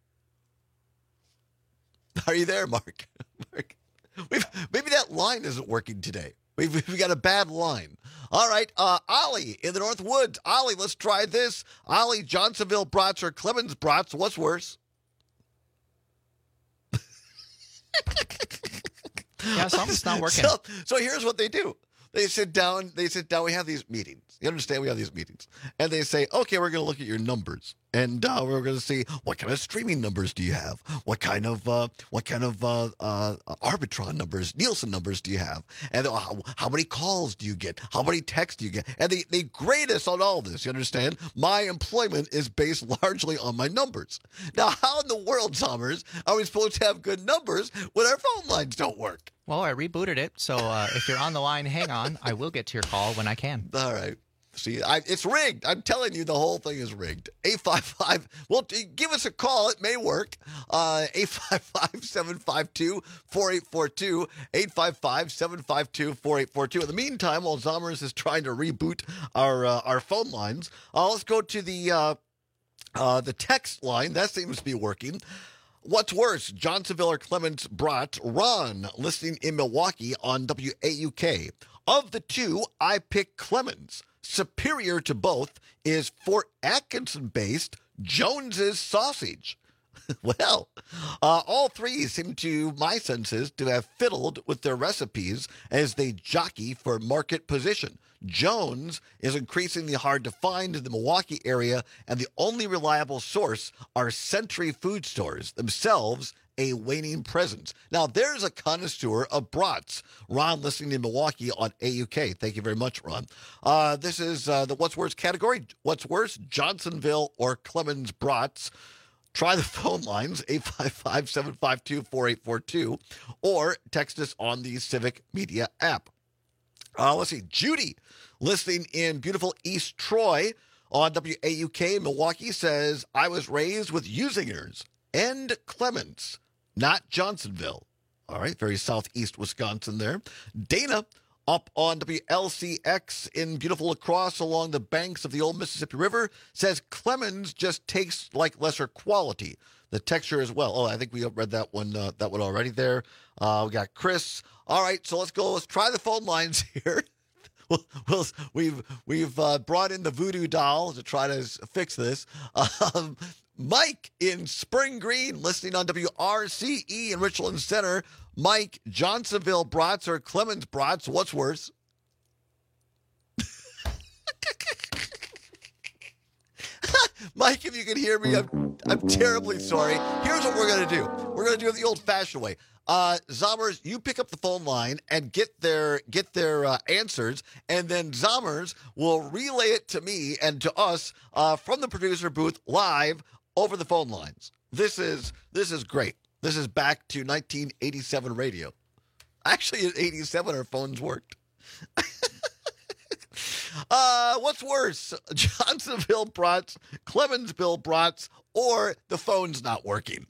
Are you there, Mark? Mark, we've, maybe that line isn't working today. We've, we've got a bad line. All right, uh, Ollie in the North Woods. Ollie, let's try this. Ollie, Johnsonville brats or Clemens brats, what's worse? Yeah, something's not working. So, so here's what they do. They sit down, they sit down, we have these meetings. You understand? We have these meetings. And they say, okay, we're going to look at your numbers. And uh, we're going to see what kind of streaming numbers do you have? What kind of uh, what kind of uh, uh, Arbitron numbers, Nielsen numbers do you have? And uh, how, how many calls do you get? How many texts do you get? And they, they grade us on all this, you understand? My employment is based largely on my numbers. Now, how in the world, Sommers, are we supposed to have good numbers when our phone lines don't work? Well, I rebooted it, so uh, if you're on the line, hang on. I will get to your call when I can. All right. See, I, it's rigged. I'm telling you, the whole thing is rigged. eight five five, well, give us a call. It may work. Uh, eight five five, seven five two, four eight four two, eight five five, seven five two, four eight four two. In the meantime, while Zommers is trying to reboot our uh, our phone lines, uh, let's go to the uh, uh, the text line. That seems to be working. What's worse, Johnsonville or Clemens brat? Ron, listening in Milwaukee on W A U K. Of the two, I pick Clemens. Superior to both is Fort Atkinson-based Jones's Sausage. Well, uh, all three seem to, my senses, to have fiddled with their recipes as they jockey for market position. Jones is increasingly hard to find in the Milwaukee area, and the only reliable source are Century Food Stores, themselves a waning presence. Now, there's a connoisseur of brats. Ron, listening in Milwaukee on A U K. Thank you very much, Ron. Uh, this is uh, the What's Worse category. What's worse, Johnsonville or Clemens brats? Try the phone lines, eight five five, seven five two, four eight four two, or text us on the Civic Media app. Uh, let's see. Judy, listening in beautiful East Troy on W A U K in Milwaukee, says, I was raised with Usingers and Clemens, not Johnsonville. All right, very southeast Wisconsin there. Dana, up on W L C X in beautiful La Crosse along the banks of the old Mississippi River, says Clemens just tastes like lesser quality. The texture as well. Oh, I think we read that one uh, that one already there. Uh, we got Chris. All right, so let's go. Let's try the phone lines here. We'll, we'll, we've we've uh, brought in the voodoo doll to try to fix this. Um, Mike in Spring Green, listening on W R C E in Richland Center. Mike, Johnsonville brats or Clemens brats, what's worse? Mike, if you can hear me, I'm, I'm terribly sorry. Here's what we're going to do. We're going to do it the old-fashioned way. Uh, Zommers, you pick up the phone line and get their get their uh, answers, and then Zommers will relay it to me and to us uh, from the producer booth live over the phone lines. This is this is great. This is back to nineteen eighty-seven radio. Actually, in eighty-seven, our phones worked. uh, what's worse, Johnsonville brats, Clemensville brats, or the phone's not working?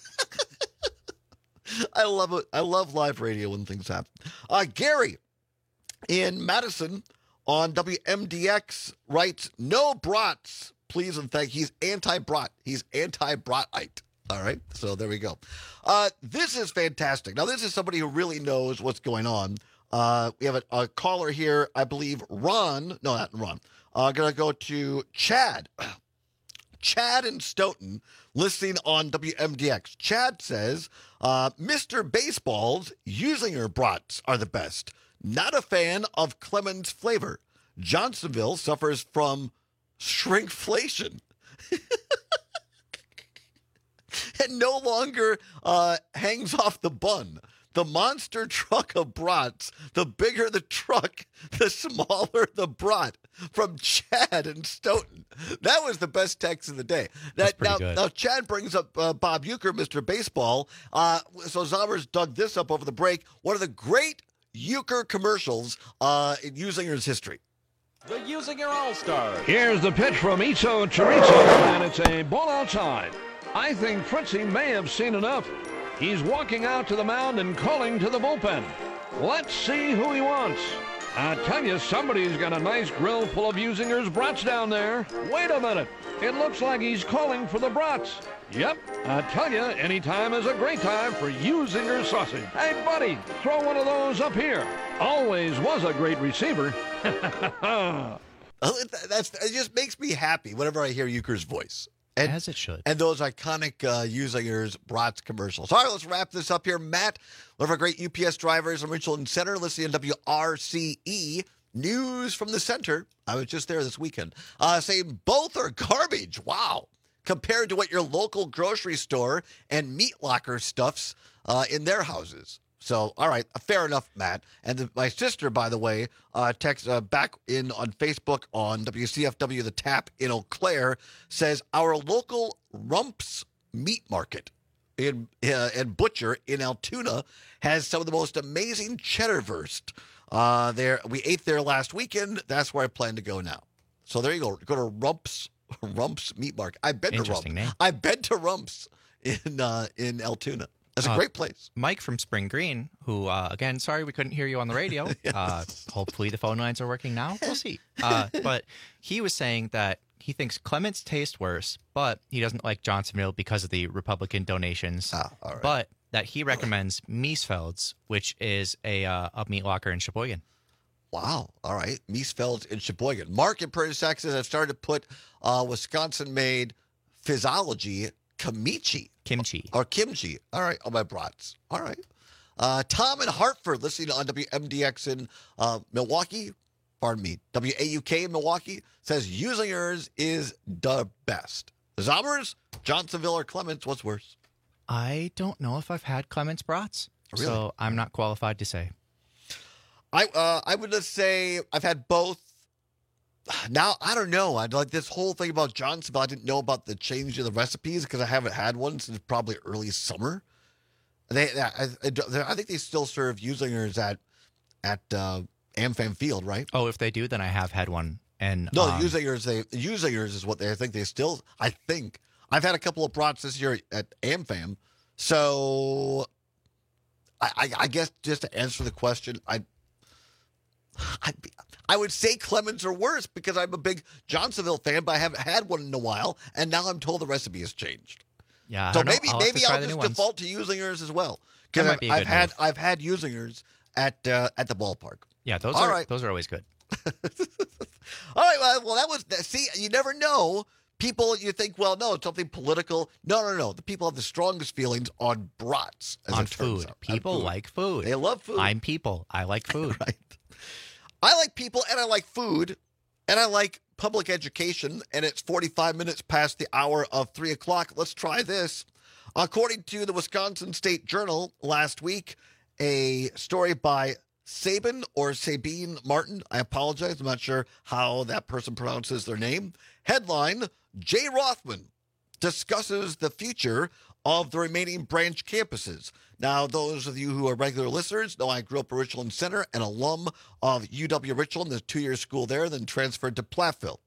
I love it. I love live radio when things happen. Uh, Gary in Madison on W M D X writes, no brats, please and thank. He's anti-brat. He's anti-bratite. All right, so there we go. Uh, this is fantastic. Now, this is somebody who really knows what's going on. Uh, we have a, a caller here, I believe, Ron. No, not Ron. I'm uh, going to go to Chad. Chad in Stoughton, listening on W M D X. Chad says, uh, Mister Baseball's Usinger brats are the best. Not a fan of Clemens flavor. Johnsonville suffers from shrinkflation. And no longer uh, hangs off the bun. The monster truck of brats, the bigger the truck, the smaller the brat. From Chad and Stoughton. That was the best text of the day. That, now, good. now, Chad brings up uh, Bob Uecker, Mister Baseball. Uh, so Zommers dug this up over the break. One of the great Uecker commercials uh, in Usinger's history. The Usinger All-Stars. Here's the pitch from Iso Chorizo, and it's a ball outside. I think Fritzy may have seen enough. He's walking out to the mound and calling to the bullpen. Let's see who he wants. I tell you, somebody's got a nice grill full of Usinger's brats down there. Wait a minute. It looks like he's calling for the brats. Yep, I tell you, any time is a great time for Usinger sausage. Hey, buddy, throw one of those up here. Always was a great receiver. That's, it just makes me happy whenever I hear Uecker's voice. And, As it should. And those iconic uh, Usinger's brats commercials. All right, let's wrap this up here. Matt, one of our great U P S drivers in Richland Center, listening to W R C E. News from the center. I was just there this weekend. Uh, saying both are garbage. Wow. Compared to what your local grocery store and meat locker stuffs uh, in their houses. So, all right, fair enough, Matt. And the, my sister, by the way, uh, texts uh, back in on Facebook on W C F W The Tap in Eau Claire, says our local Rumps Meat Market in uh, and Butcher in Altoona has some of the most amazing cheddarwurst. Uh, there, we ate there last weekend. That's where I plan to go now. So there you go. Go to Rumps Rumps Meat Market. I've been to Rumps. Name. I've been to Rumps in uh, in Altoona. That's a uh, great place. Mike from Spring Green, who, uh, again, sorry we couldn't hear you on the radio. Yes. uh, hopefully the phone lines are working now. We'll see. Uh, but he was saying that he thinks Clements taste worse, but he doesn't like Johnsonville because of the Republican donations. Ah, all right. But that he recommends Miesfeld's, which is a, uh, a meat locker in Sheboygan. Wow. All right. Miesfeld's in Sheboygan. Mark in Prairie Sax says I've started to put uh, Wisconsin-made Physiology kimchi. Kimchi. Or kimchi. All right, on my brats. All right. Uh, Tom in Hartford, listening on W M D X in uh, Milwaukee, pardon me, W A U K in Milwaukee, says Usingers is the best. Zombers, Johnsonville, or Clements, what's worse? I don't know if I've had Clements brats, Really? so I'm not qualified to say. I uh, I would just say I've had both. Now, I don't know. I like this whole thing about Johnsonville. I didn't know about the change in the recipes because I haven't had one since probably early summer. They, I, I think they still serve Usingers at at uh, AmFam Field, right? Oh, if they do, then I have had one. And no, um, Usingers, they Usingers is what they. I think they still. I think I've had a couple of brats this year at AmFam. So, I, I, I guess just to answer the question, I. I, I would say Clemens are worse because I'm a big Johnsonville fan, but I haven't had one in a while, and now I'm told the recipe has changed. Yeah, so I don't maybe know. I'll maybe I'll I'll just default to Usingers as well because I've, be a I've good had move. I've had Usingers at uh, at the ballpark. Yeah, those All are right. those are always good. All right, well, well, that was see, you never know. People, you think, well, no, it's something political. No, no, no. The people have the strongest feelings on brats. As On it turns food. out. People On food. like food. They love food. I'm people. I like food. Right. I like people and I like food and I like public education, and it's forty-five minutes past the hour of three o'clock. Let's try this. According to the Wisconsin State Journal last week, a story by Sabin or Sabine Martin. I apologize. I'm not sure how that person pronounces their name. Headline, Jay Rothman discusses the future of the remaining branch campuses. Now, those of you who are regular listeners know I grew up at Richland Center, an alum of U W Richland, the two-year school there, then transferred to Platteville.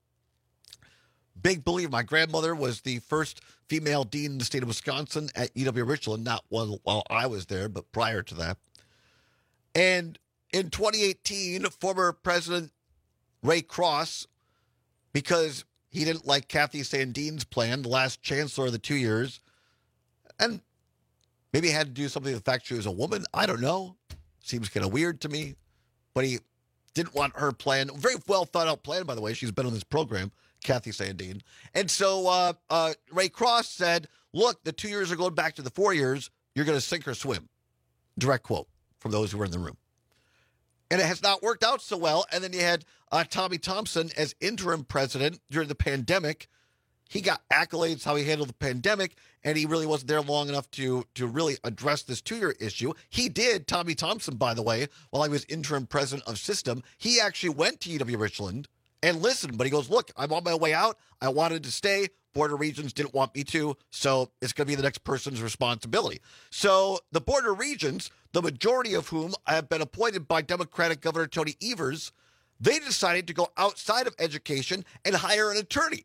Big believer. My grandmother was the first female dean in the state of Wisconsin at U W Richland, not while, while I was there, but prior to that. And in twenty eighteen, former President Ray Cross, because he didn't like Kathy Sandine's plan, the last chancellor of the two years, and maybe it had to do something with the fact she was a woman. I don't know. Seems kind of weird to me. But he didn't want her plan. Very well thought out plan, by the way. She's been on this program, Kathy Sandine. And so uh, uh, Ray Cross said, look, the two years are going back to the four years. You're going to sink or swim. Direct quote from those who were in the room. And it has not worked out so well. And then you had uh, Tommy Thompson as interim president during the pandemic. He got accolades how he handled the pandemic, and he really wasn't there long enough to to really address this two-year issue. He did, Tommy Thompson, by the way, while he was interim president of System. He actually went to U W Richland and listened, but he goes, look, I'm on my way out. I wanted to stay. Board of Regents didn't want me to, so it's going to be the next person's responsibility. So the Board of Regents, the majority of whom have been appointed by Democratic Governor Tony Evers, they decided to go outside of education and hire an attorney.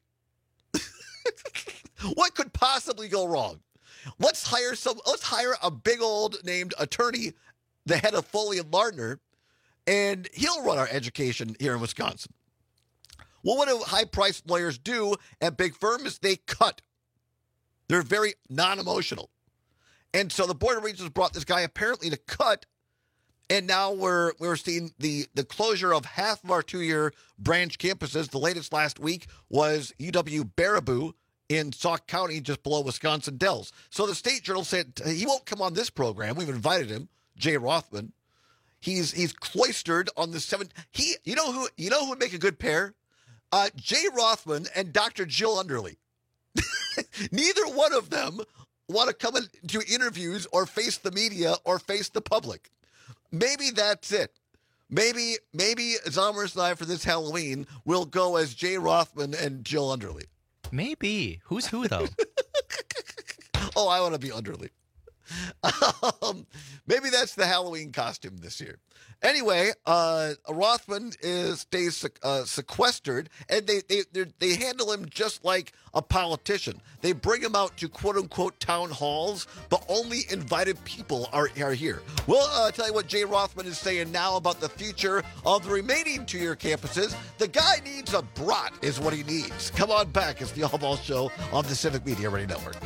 What could possibly go wrong? Let's hire some. Let's hire a big old named attorney, the head of Foley and Lardner, and he'll run our education here in Wisconsin. Well, what do high-priced lawyers do at big firms? They cut. They're very non-emotional. And so the Board of Regents brought this guy apparently to cut, and now we're we're seeing the, the closure of half of our two-year branch campuses. The latest last week was U W Baraboo in Sauk County, just below Wisconsin Dells. So the State Journal said he won't come on this program. We've invited him, Jay Rothman. He's he's cloistered on the seven. He you know who you know who would make a good pair? Uh, Jay Rothman and Doctor Jill Underly. Neither one of them want to come into interviews or face the media or face the public. Maybe that's it. Maybe maybe Zombers and I for this Halloween will go as Jay Rothman and Jill Underly. Maybe. Who's who, though? Oh, I want to be Underly. Um, maybe that's the Halloween costume this year. Anyway, uh, Rothman is stays uh, sequestered, and they they they handle him just like a politician. They bring him out to quote unquote town halls, but only invited people are are here. We'll uh, tell you what Jay Rothman is saying now about the future of the remaining two-year campuses. The guy needs a brat, is what he needs. Come on back. It's the All Ball Show on the Civic Media Radio Network.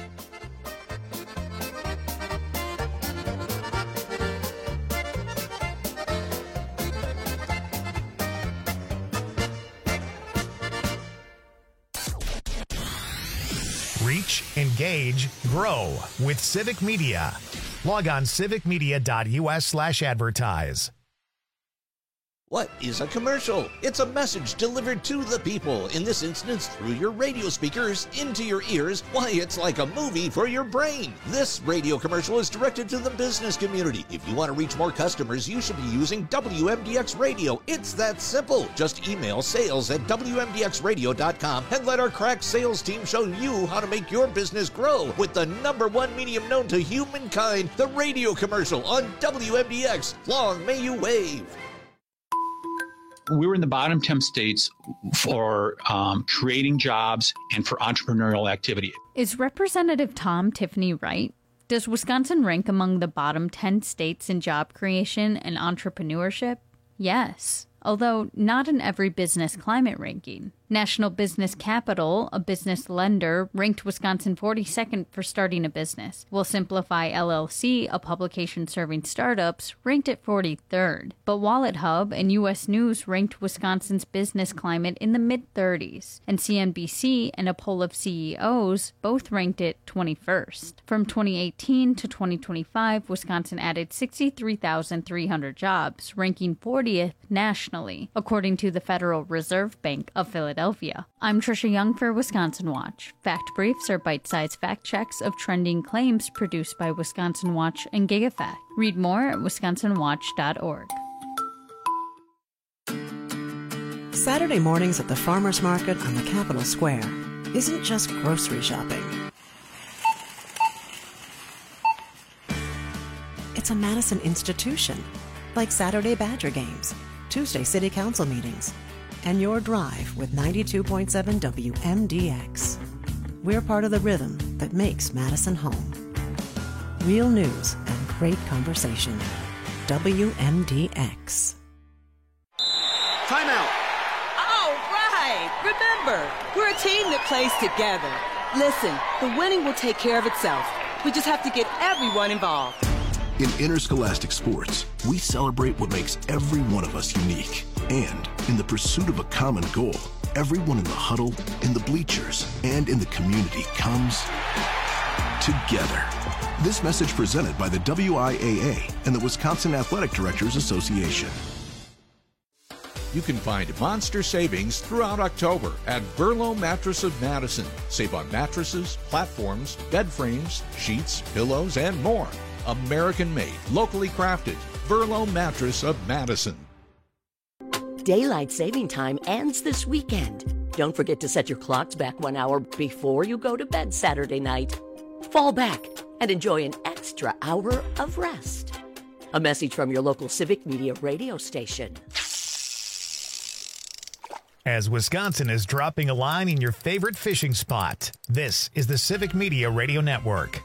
Reach, engage, grow with Civic Media. Log on civicmedia.us slash advertise. What is a commercial? It's a message delivered to the people, in this instance through your radio speakers, into your ears. Why, it's like a movie for your brain. This radio commercial is directed to the business community. If you want to reach more customers, you should be using W M D X Radio. It's that simple. Just email sales at W M D X radio dot com and let our crack sales team show you how to make your business grow with the number one medium known to humankind, the radio commercial on W M D X. Long may you wave. We were in the bottom ten states for um, creating jobs and for entrepreneurial activity. Is Representative Tom Tiffany right? Does Wisconsin rank among the bottom ten states in job creation and entrepreneurship? Yes, although not in every business climate ranking. National Business Capital, a business lender, ranked Wisconsin forty-second for starting a business, while Simplify L L C, a publication serving startups, ranked it forty-third. But Wallet Hub and U S News ranked Wisconsin's business climate in the mid-thirties, and C N B C and a poll of C E Os both ranked it twenty-first. From twenty eighteen to twenty twenty-five, Wisconsin added sixty-three thousand three hundred jobs, ranking fortieth nationally, according to the Federal Reserve Bank of Philadelphia. I'm Trisha Young for Wisconsin Watch. Fact Briefs are bite-sized fact checks of trending claims produced by Wisconsin Watch and GigaFact. Read more at wisconsin watch dot org. Saturday mornings at the Farmers Market on the Capitol Square isn't just grocery shopping. It's a Madison institution, like Saturday Badger games, Tuesday City Council meetings, and your drive with ninety-two point seven W M D X. We're part of the rhythm that makes Madison home. Real news and great conversation. W M D X. Timeout. All right. Remember, we're a team that plays together. Listen, the winning will take care of itself. We just have to get everyone involved. In interscholastic sports, we celebrate what makes every one of us unique. And in the pursuit of a common goal, everyone in the huddle, in the bleachers, and in the community comes together. This message presented by the W I A A and the Wisconsin Athletic Directors Association. You can find monster savings throughout October at Verlo Mattress of Madison. Save on mattresses, platforms, bed frames, sheets, pillows, and more. American-made, locally crafted. Verlo Mattress of Madison. Daylight saving time ends this weekend. Don't forget to set your clocks back one hour before you go to bed Saturday night. Fall back and enjoy an extra hour of rest. A message from your local Civic Media radio station. As Wisconsin is dropping a line in your favorite fishing spot, this is the Civic Media Radio Network.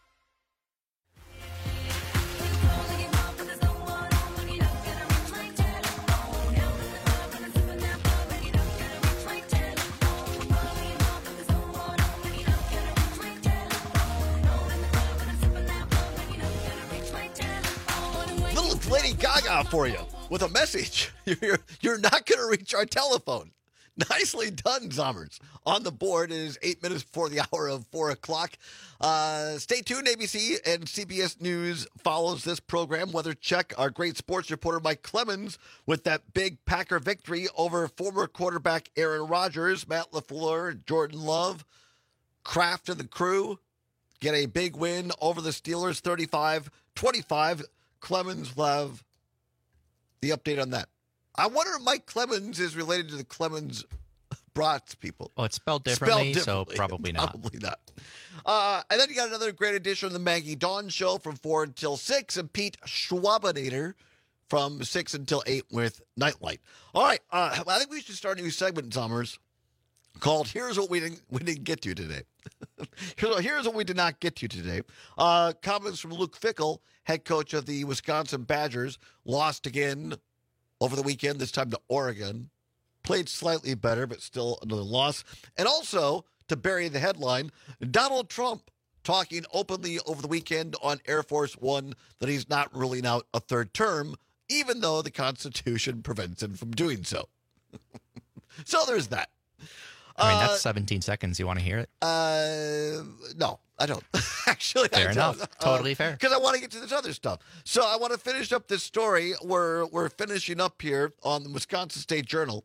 Lady Gaga for you with a message. You're, you're not going to reach our telephone. Nicely done, Zommers. On the board is eight minutes before the hour of four o'clock. Uh, stay tuned. A B C and C B S News follows this program. Weather check. Our great sports reporter Mike Clemens with that big Packer victory over former quarterback Aaron Rodgers. Matt LaFleur, Jordan Love, Kraft and the crew get a big win over the Steelers, thirty-five twenty-five. Clemens will have the update on that. I wonder if Mike Clemens is related to the Clemens Brats people. Oh, it's spelled differently, spelled differently. so probably not. Probably not. Uh, and then you got another great edition of the Maggie Dawn Show from four until six, and Pete Schwabinator from six until eight with Nightlight. All right, uh, I think we should start a new segment, Summers, called Here's What We Didn't, we didn't Get To Today. Here's what we did not get to today. Uh, comments from Luke Fickell, head coach of the Wisconsin Badgers, lost again over the weekend, this time to Oregon. Played slightly better, but still another loss. And also, to bury the headline, Donald Trump talking openly over the weekend on Air Force One that he's not ruling out a third term, even though the Constitution prevents him from doing so. So there's that. I mean, that's Uh, seventeen seconds. You want to hear it? Uh, no, I don't. Actually, Fair I enough. don't. Totally fair. Because I want to get to this other stuff. So I want to finish up this story. We're we're finishing up here on the Wisconsin State Journal.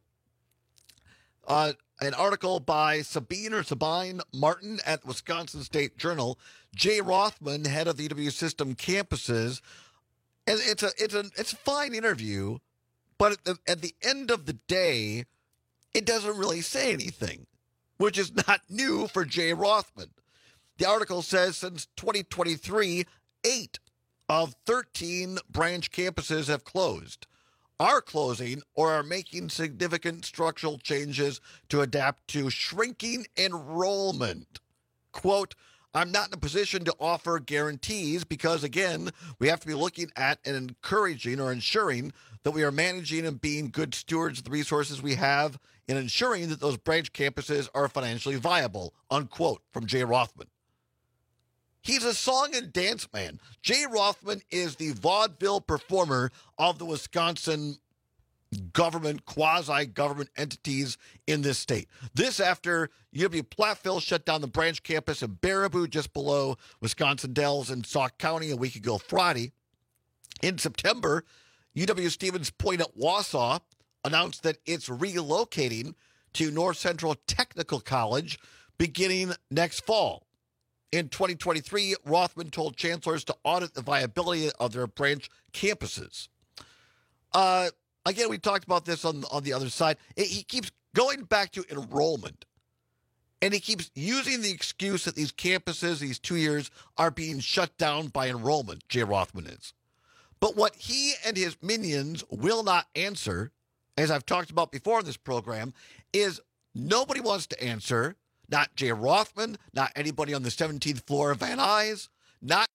Uh, an article by Sabine or Sabine Martin at the Wisconsin State Journal. Jay Rothman, head of the E W System campuses, and it's a it's a it's a fine interview, but at the, at the end of the day, it doesn't really say anything, which is not new for Jay Rothman. The article says since twenty twenty-three, eight of thirteen branch campuses have closed, are closing, or are making significant structural changes to adapt to shrinking enrollment. Quote, I'm not in a position to offer guarantees because, again, we have to be looking at and encouraging or ensuring that we are managing and being good stewards of the resources we have in ensuring that those branch campuses are financially viable, unquote, from Jay Rothman. He's a song and dance man. Jay Rothman is the vaudeville performer of the Wisconsin government, quasi-government entities in this state. This after U W Platteville shut down the branch campus in Baraboo, just below Wisconsin Dells in Sauk County a week ago Friday. In September, U W Stevens Point at Wausau announced that it's relocating to North Central Technical College beginning next fall. In twenty twenty-three, Rothman told chancellors to audit the viability of their branch campuses. Uh, again, we talked about this on, on the other side. It, he keeps going back to enrollment, and he keeps using the excuse that these campuses, these two years, are being shut down by enrollment, Jay Rothman is. But what he and his minions will not answer, as I've talked about before in this program, is nobody wants to answer. Not Jay Rothman, not anybody on the seventeenth floor of Van Nuys, not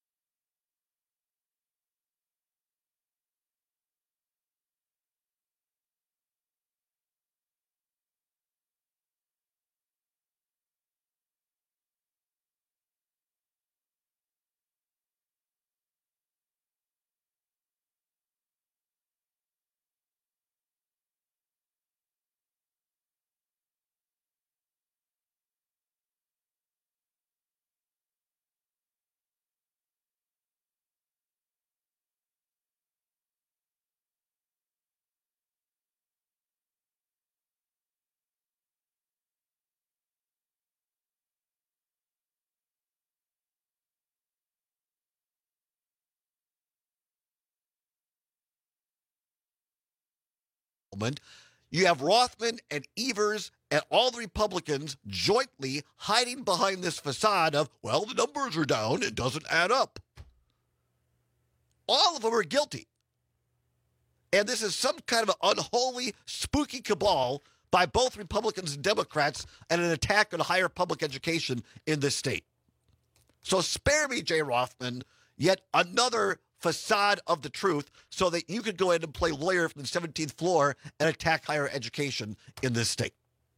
you have Rothman and Evers and all the Republicans jointly hiding behind this facade of, well, the numbers are down, it doesn't add up. All of them are guilty. And this is some kind of unholy, spooky cabal by both Republicans and Democrats and an attack on higher public education in this state. So spare me, Jay Rothman, yet another facade of the truth so that you could go in and play lawyer from the seventeenth floor and attack higher education in this state.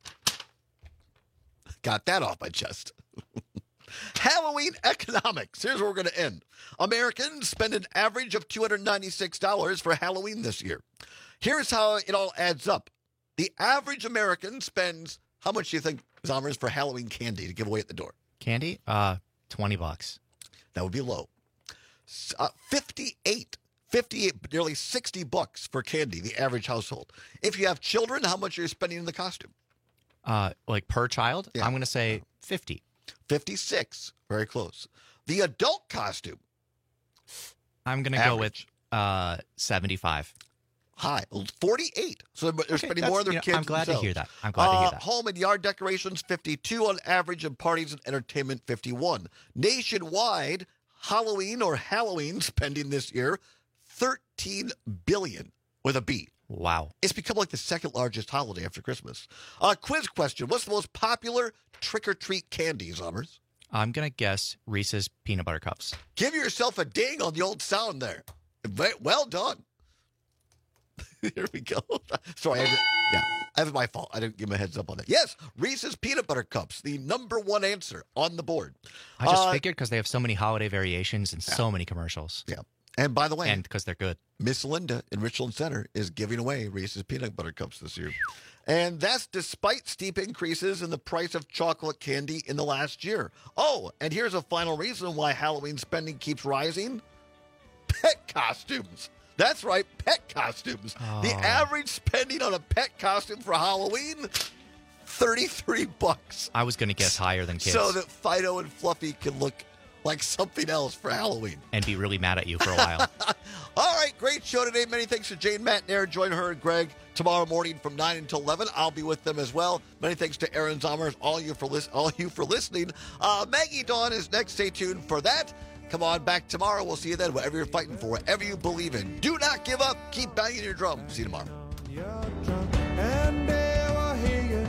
Got that off my chest. Halloween economics. Here's where we're going to end. Americans spend an average of two hundred ninety-six dollars for Halloween this year. Here's how it all adds up. The average American spends, how much do you think, Zommers, for Halloween candy to give away at the door? Candy? Uh, twenty bucks. That would be low. Uh, fifty-eight, fifty-eight, nearly sixty bucks for candy, the average household. If you have children, how much are you spending in the costume? Uh, like per child? Yeah. I'm going to say fifty. fifty-six, very close. The adult costume. I'm going to go with uh, seventy-five. High, forty-eight. So they're Okay, spending more on their you know, kids I'm glad themselves. to hear that. I'm glad to hear Uh, that. Home and yard decorations, fifty-two on average, and parties and entertainment, fifty-one. Nationwide, Halloween or Halloween spending this year, thirteen billion dollars with a B. Wow. It's become like the second largest holiday after Christmas. Uh, quiz question. What's the most popular trick-or-treat candy, Zommers? I'm going to guess Reese's Peanut Butter Cups. Give yourself a ding on the old sound there. Ve- Well done. Here we go. Sorry. I had to, yeah, that was my fault. I didn't give him a heads up on that. Yes, Reese's Peanut Butter Cups, the number one answer on the board. I just Uh, figured because they have so many holiday variations and so many commercials. Yeah. And by the way, and because they're good. Miss Linda in Richland Center is giving away Reese's Peanut Butter Cups this year. And that's despite steep increases in the price of chocolate candy in the last year. Oh, and here's a final reason why Halloween spending keeps rising. Pet costumes. That's right, pet costumes. Oh. The average spending on a pet costume for Halloween, thirty-three bucks. I was going to guess higher than kids. So that Fido and Fluffy can look like something else for Halloween. And be really mad at you for a while. All right, great show today. Many thanks to Jane, Matt, and Aaron. Join her and Greg tomorrow morning from nine until eleven. I'll be with them as well. Many thanks to Aaron Zommers, all you for lis- all you for listening. Uh, Maggie Dawn is next. Stay tuned for that. Come on back tomorrow. We'll see you then. Whatever you're fighting for, whatever you believe in, do not give up. Keep banging your drum. See you tomorrow. And they will hear you.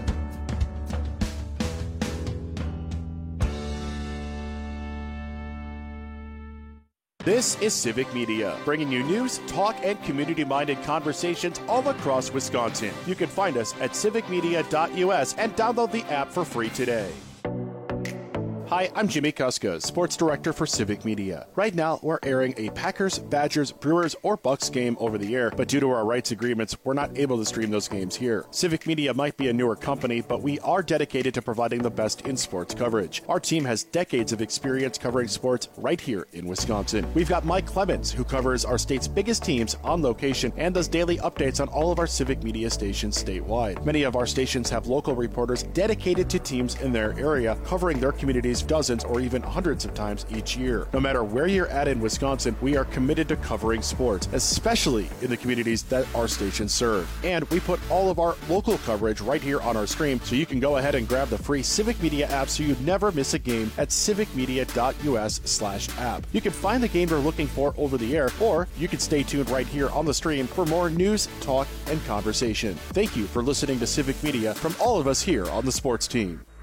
This is Civic Media, bringing you news, talk, and community-minded conversations all across Wisconsin. You can find us at civic media dot U S and download the app for free today. Hi, I'm Jimmy Kuska, Sports Director for Civic Media. Right now, we're airing a Packers, Badgers, Brewers, or Bucks game over the air, but due to our rights agreements, we're not able to stream those games here. Civic Media might be a newer company, but we are dedicated to providing the best in sports coverage. Our team has decades of experience covering sports right here in Wisconsin. We've got Mike Clemens, who covers our state's biggest teams on location and does daily updates on all of our Civic Media stations statewide. Many of our stations have local reporters dedicated to teams in their area, covering their communities dozens or even hundreds of times each year. No matter where you're at in Wisconsin, we are committed to covering sports, especially in the communities that our stations serve. And we put all of our local coverage right here on our stream, so you can go ahead and grab the free Civic Media app so you never miss a game at civic media dot U S slash app. You can find the game you're looking for over the air, or you can stay tuned right here on the stream for more news, talk, and conversation. Thank you for listening to Civic Media from all of us here on the sports team.